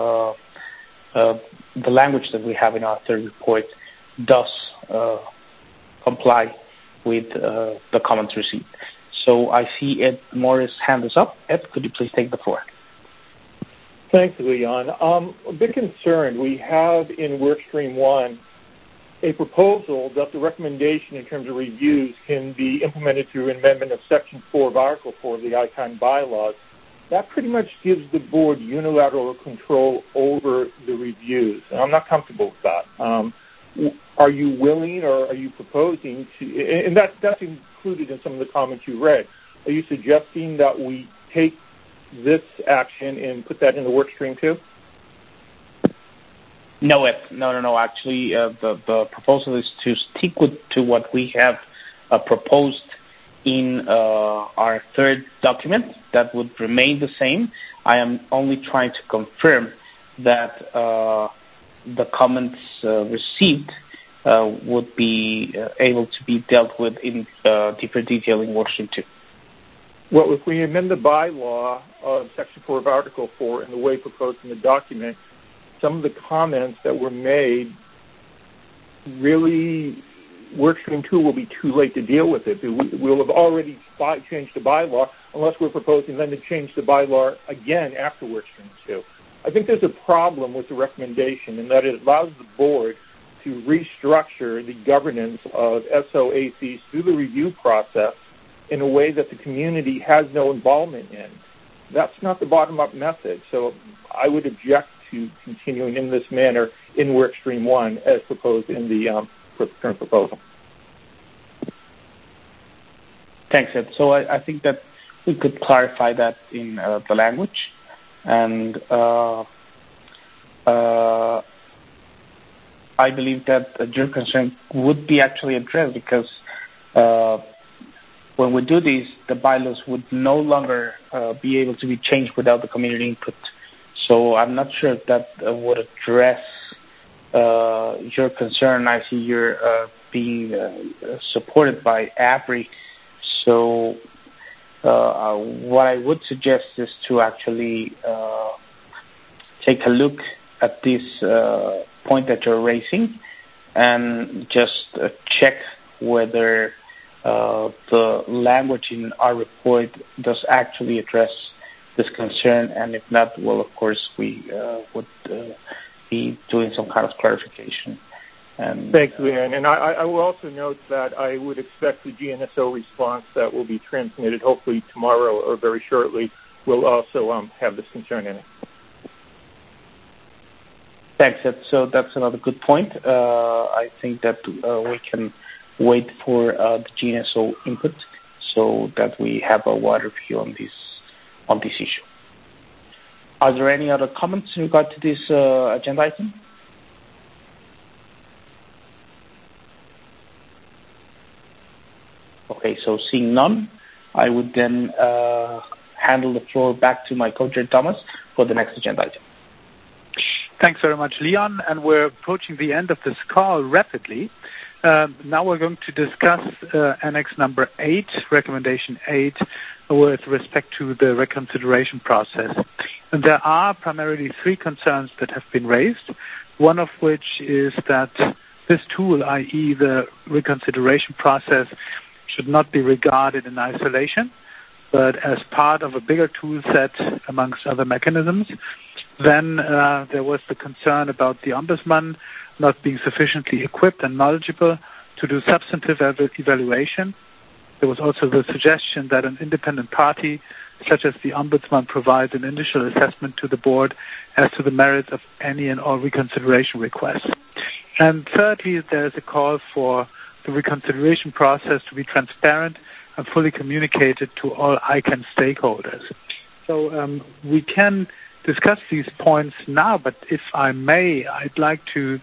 the language that we have in our third report does comply with the comments received. So I see Ed Morris' hand is up. Ed, could you please take the floor? Thanks, Leon. A bit concerned. We have in Workstream 1 a proposal that the recommendation in terms of reviews can be implemented through an amendment of Section 4 of Article 4 of the ICANN bylaws. That pretty much gives the board unilateral control over the reviews, and I'm not comfortable with that. Are you willing or are you proposing to, and that's included in some of the comments you read, are you suggesting that we take this action and put that in the Workstream 2? No, Ed. No. Actually, the proposal is to stick to what we have proposed in our third document. That would remain the same. I am only trying to confirm that the comments received would be able to be dealt with in deeper detail in Workstream 2. Well, if we amend the bylaw of Section 4 of Article 4 in the way proposed in the document, some of the comments that were made, really, Workstream 2 will be too late to deal with it. We'll have already changed the bylaw unless we're proposing then to change the bylaw again after Workstream 2. I think there's a problem with the recommendation in that it allows the board to restructure the governance of SOACs through the review process in a way that the community has no involvement in. That's not the bottom-up method. So I would object to continuing in this manner in Workstream 1 as proposed in the current proposal. Thanks, Ed. So I think that we could clarify that in the language. And I believe that your concern would be actually addressed because when we do this, the bylaws would no longer be able to be changed without the community input. So I'm not sure if that would address your concern. I see you're being supported by ABRI. So what I would suggest is to actually take a look at this point that you're raising and just check whether the language in our report does actually address this concern, and if not, well, of course, we would be doing some kind of clarification. Thanks, Leon. And I will also note that I would expect the GNSO response that will be transmitted hopefully tomorrow or very shortly will also have this concern in it. Thanks. So that's another good point. I think that we can wait for the GNSO input so that we have a wider view on this issue. Are there any other comments in regard to this agenda item? Okay, so seeing none, I would then handle the floor back to my co-chair Thomas for the next agenda item. Thanks very much, Leon. And we're approaching the end of this call rapidly. Now we're going to discuss Annex number 8, Recommendation 8, with respect to the reconsideration process. And there are primarily 3 concerns that have been raised, one of which is that this tool, i.e. the reconsideration process, should not be regarded in isolation, but as part of a bigger tool set amongst other mechanisms. Then there was the concern about the Ombudsman not being sufficiently equipped and knowledgeable to do substantive evaluation. There was also the suggestion that an independent party, such as the Ombudsman, provides an initial assessment to the board as to the merits of any and all reconsideration requests. And thirdly, there is a call for the reconsideration process to be transparent and fully communicated to all ICANN stakeholders. So we can discuss these points now, but if I may, I'd like to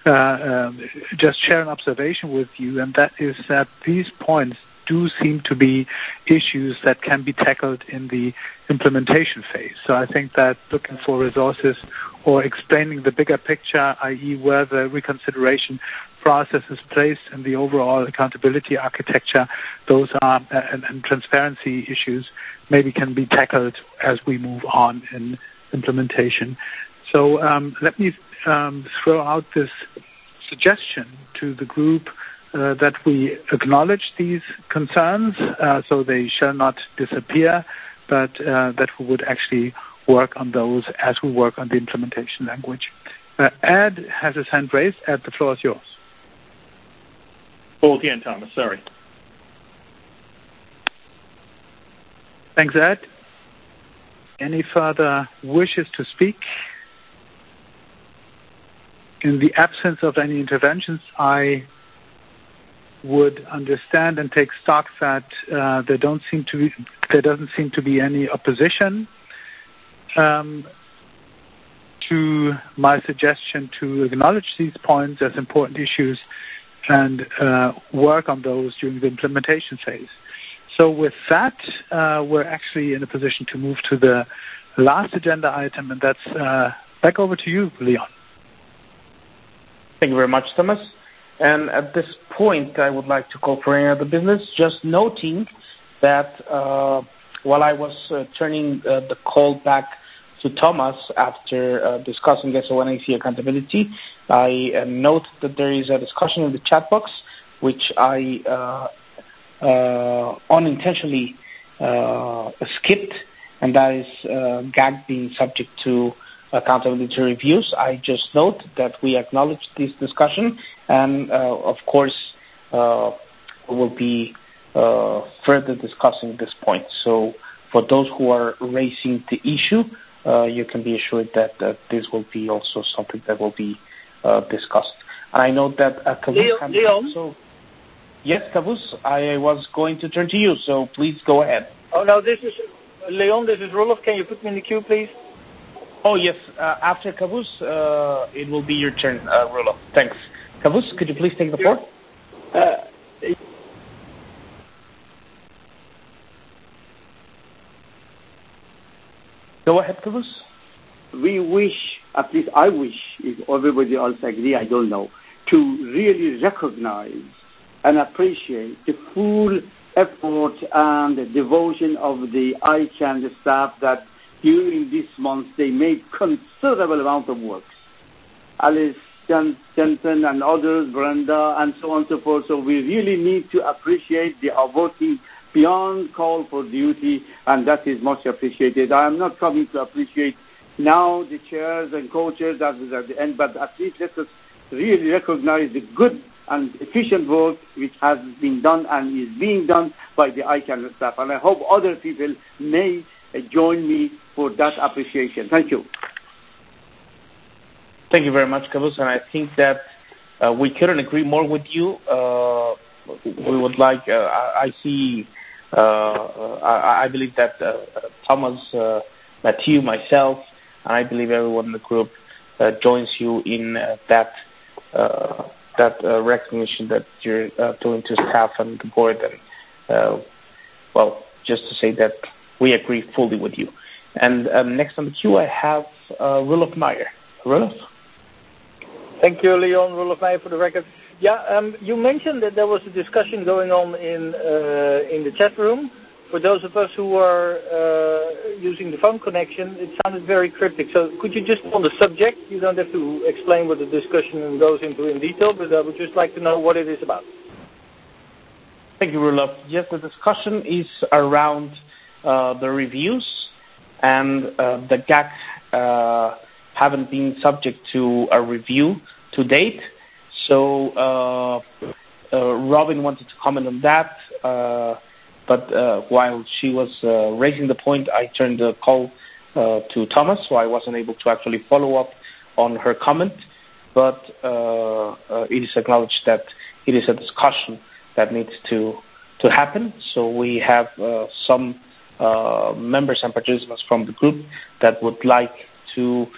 just share an observation with you, and that is that these points do seem to be issues that can be tackled in the implementation phase. So I think that looking for resources or explaining the bigger picture, i.e. where the reconsideration process is placed in the overall accountability architecture, those are, and transparency issues maybe can be tackled as we move on in implementation. So let me throw out this suggestion to the group that we acknowledge these concerns, so they shall not disappear, but that we would actually work on those as we work on the implementation language. Ed has his hand raised. Ed, the floor is yours. Oh, again, Thomas, sorry. Thanks, Ed. Any further wishes to speak? In the absence of any interventions, I would understand and take stock that there doesn't seem to be any opposition to my suggestion to acknowledge these points as important issues and work on those during the implementation phase. So with that, we're actually in a position to move to the last agenda item, and that's back over to you, Leon. Thank you very much, Thomas. And at this point, I would like to call for any other business, just noting that while I was turning the call back to Thomas after discussing SO1AC accountability, I note that there is a discussion in the chat box, which I unintentionally skipped, and that is GAC being subject to accountability reviews. I just note that we acknowledge this discussion, and of course we will be further discussing this point. So for those who are raising the issue, you can be assured that this will be also something that will be discussed. And I know that Kavus Leon? Yes, Kavus, I was going to turn to you, so please go ahead. Oh, no, this is Leon, this is Roloff. Can you put me in the queue, please? Oh, yes. After Kavus, it will be your turn, Roloff. Thanks. Kavus, could you please take the floor? Go ahead, Kavus. We wish, at least I wish, if everybody else agree, I don't know, to really recognize and appreciate the full effort and the devotion of the ICANN staff that during this month they made considerable amount of work. Alice Jensen and others, Brenda, and so on and so forth. So we really need to appreciate they are working beyond call for duty, and that is much appreciated. I am not coming to appreciate now the chairs and co-chairs, that is at the end, but at least let us really recognize the good and efficient work which has been done and is being done by the ICANN staff. And I hope other people may join me for that appreciation. Thank you. Thank you very much, Kavus, and I think that we couldn't agree more with you. We would like, I believe that Thomas, Matthew, myself, and I believe everyone in the group joins you in that recognition that you're doing to staff and the board. And, just to say that we agree fully with you. And next on the queue, I have Roelof Meyer. Roelof? Thank you, Leon. Roelof Meyer for the record. Yeah, you mentioned that there was a discussion going on in the chat room. For those of us who are using the phone connection, it sounded very cryptic. So could you just, on the subject, you don't have to explain what the discussion goes into in detail, but I would just like to know what it is about. Thank you, Roelof. Yes, the discussion is around the reviews, and the GAC haven't been subject to a review to date. So Robin wanted to comment on that, but while she was raising the point, I turned the call to Thomas, so I wasn't able to actually follow up on her comment. But it is acknowledged that it is a discussion that needs to happen. So we have some members and participants from the group that would like to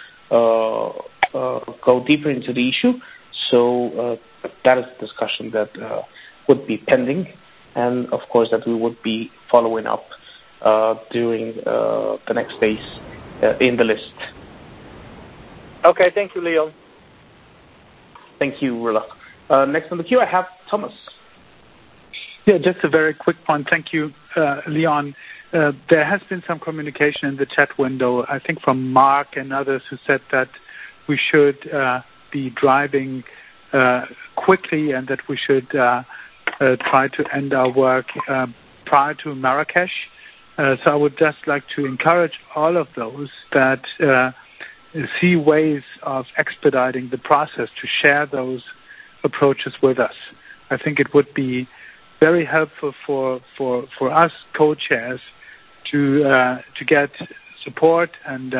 go deeper into the issue. So that is a discussion that would be pending, and of course that we would be following up during the next days in the list. Okay, thank you, Leon. Thank you, Roelof. Next on the queue, I have Thomas. Yeah, just a very quick point. Thank you, Leon. There has been some communication in the chat window, I think from Mark and others, who said that we should be driving quickly and that we should try to end our work prior to Marrakesh. So I would just like to encourage all of those that see ways of expediting the process to share those approaches with us. I think it would be very helpful for us co-chairs to get support and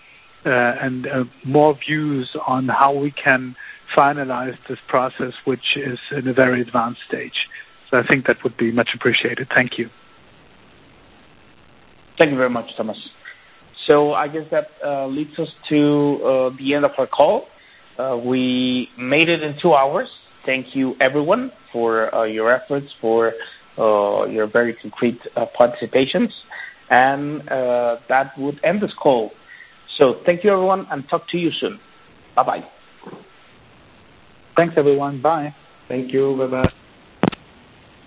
more views on how we can finalize this process, which is in a very advanced stage. So I think that would be much appreciated. Thank you. Thank you very much, Thomas. So I guess that leads us to the end of our call. We made it in 2 hours. Thank you, everyone, for your efforts, for your very concrete participations. And that would end this call. So thank you, everyone, and talk to you soon. Bye-bye. Thanks, everyone. Bye. Thank you. Bye-bye.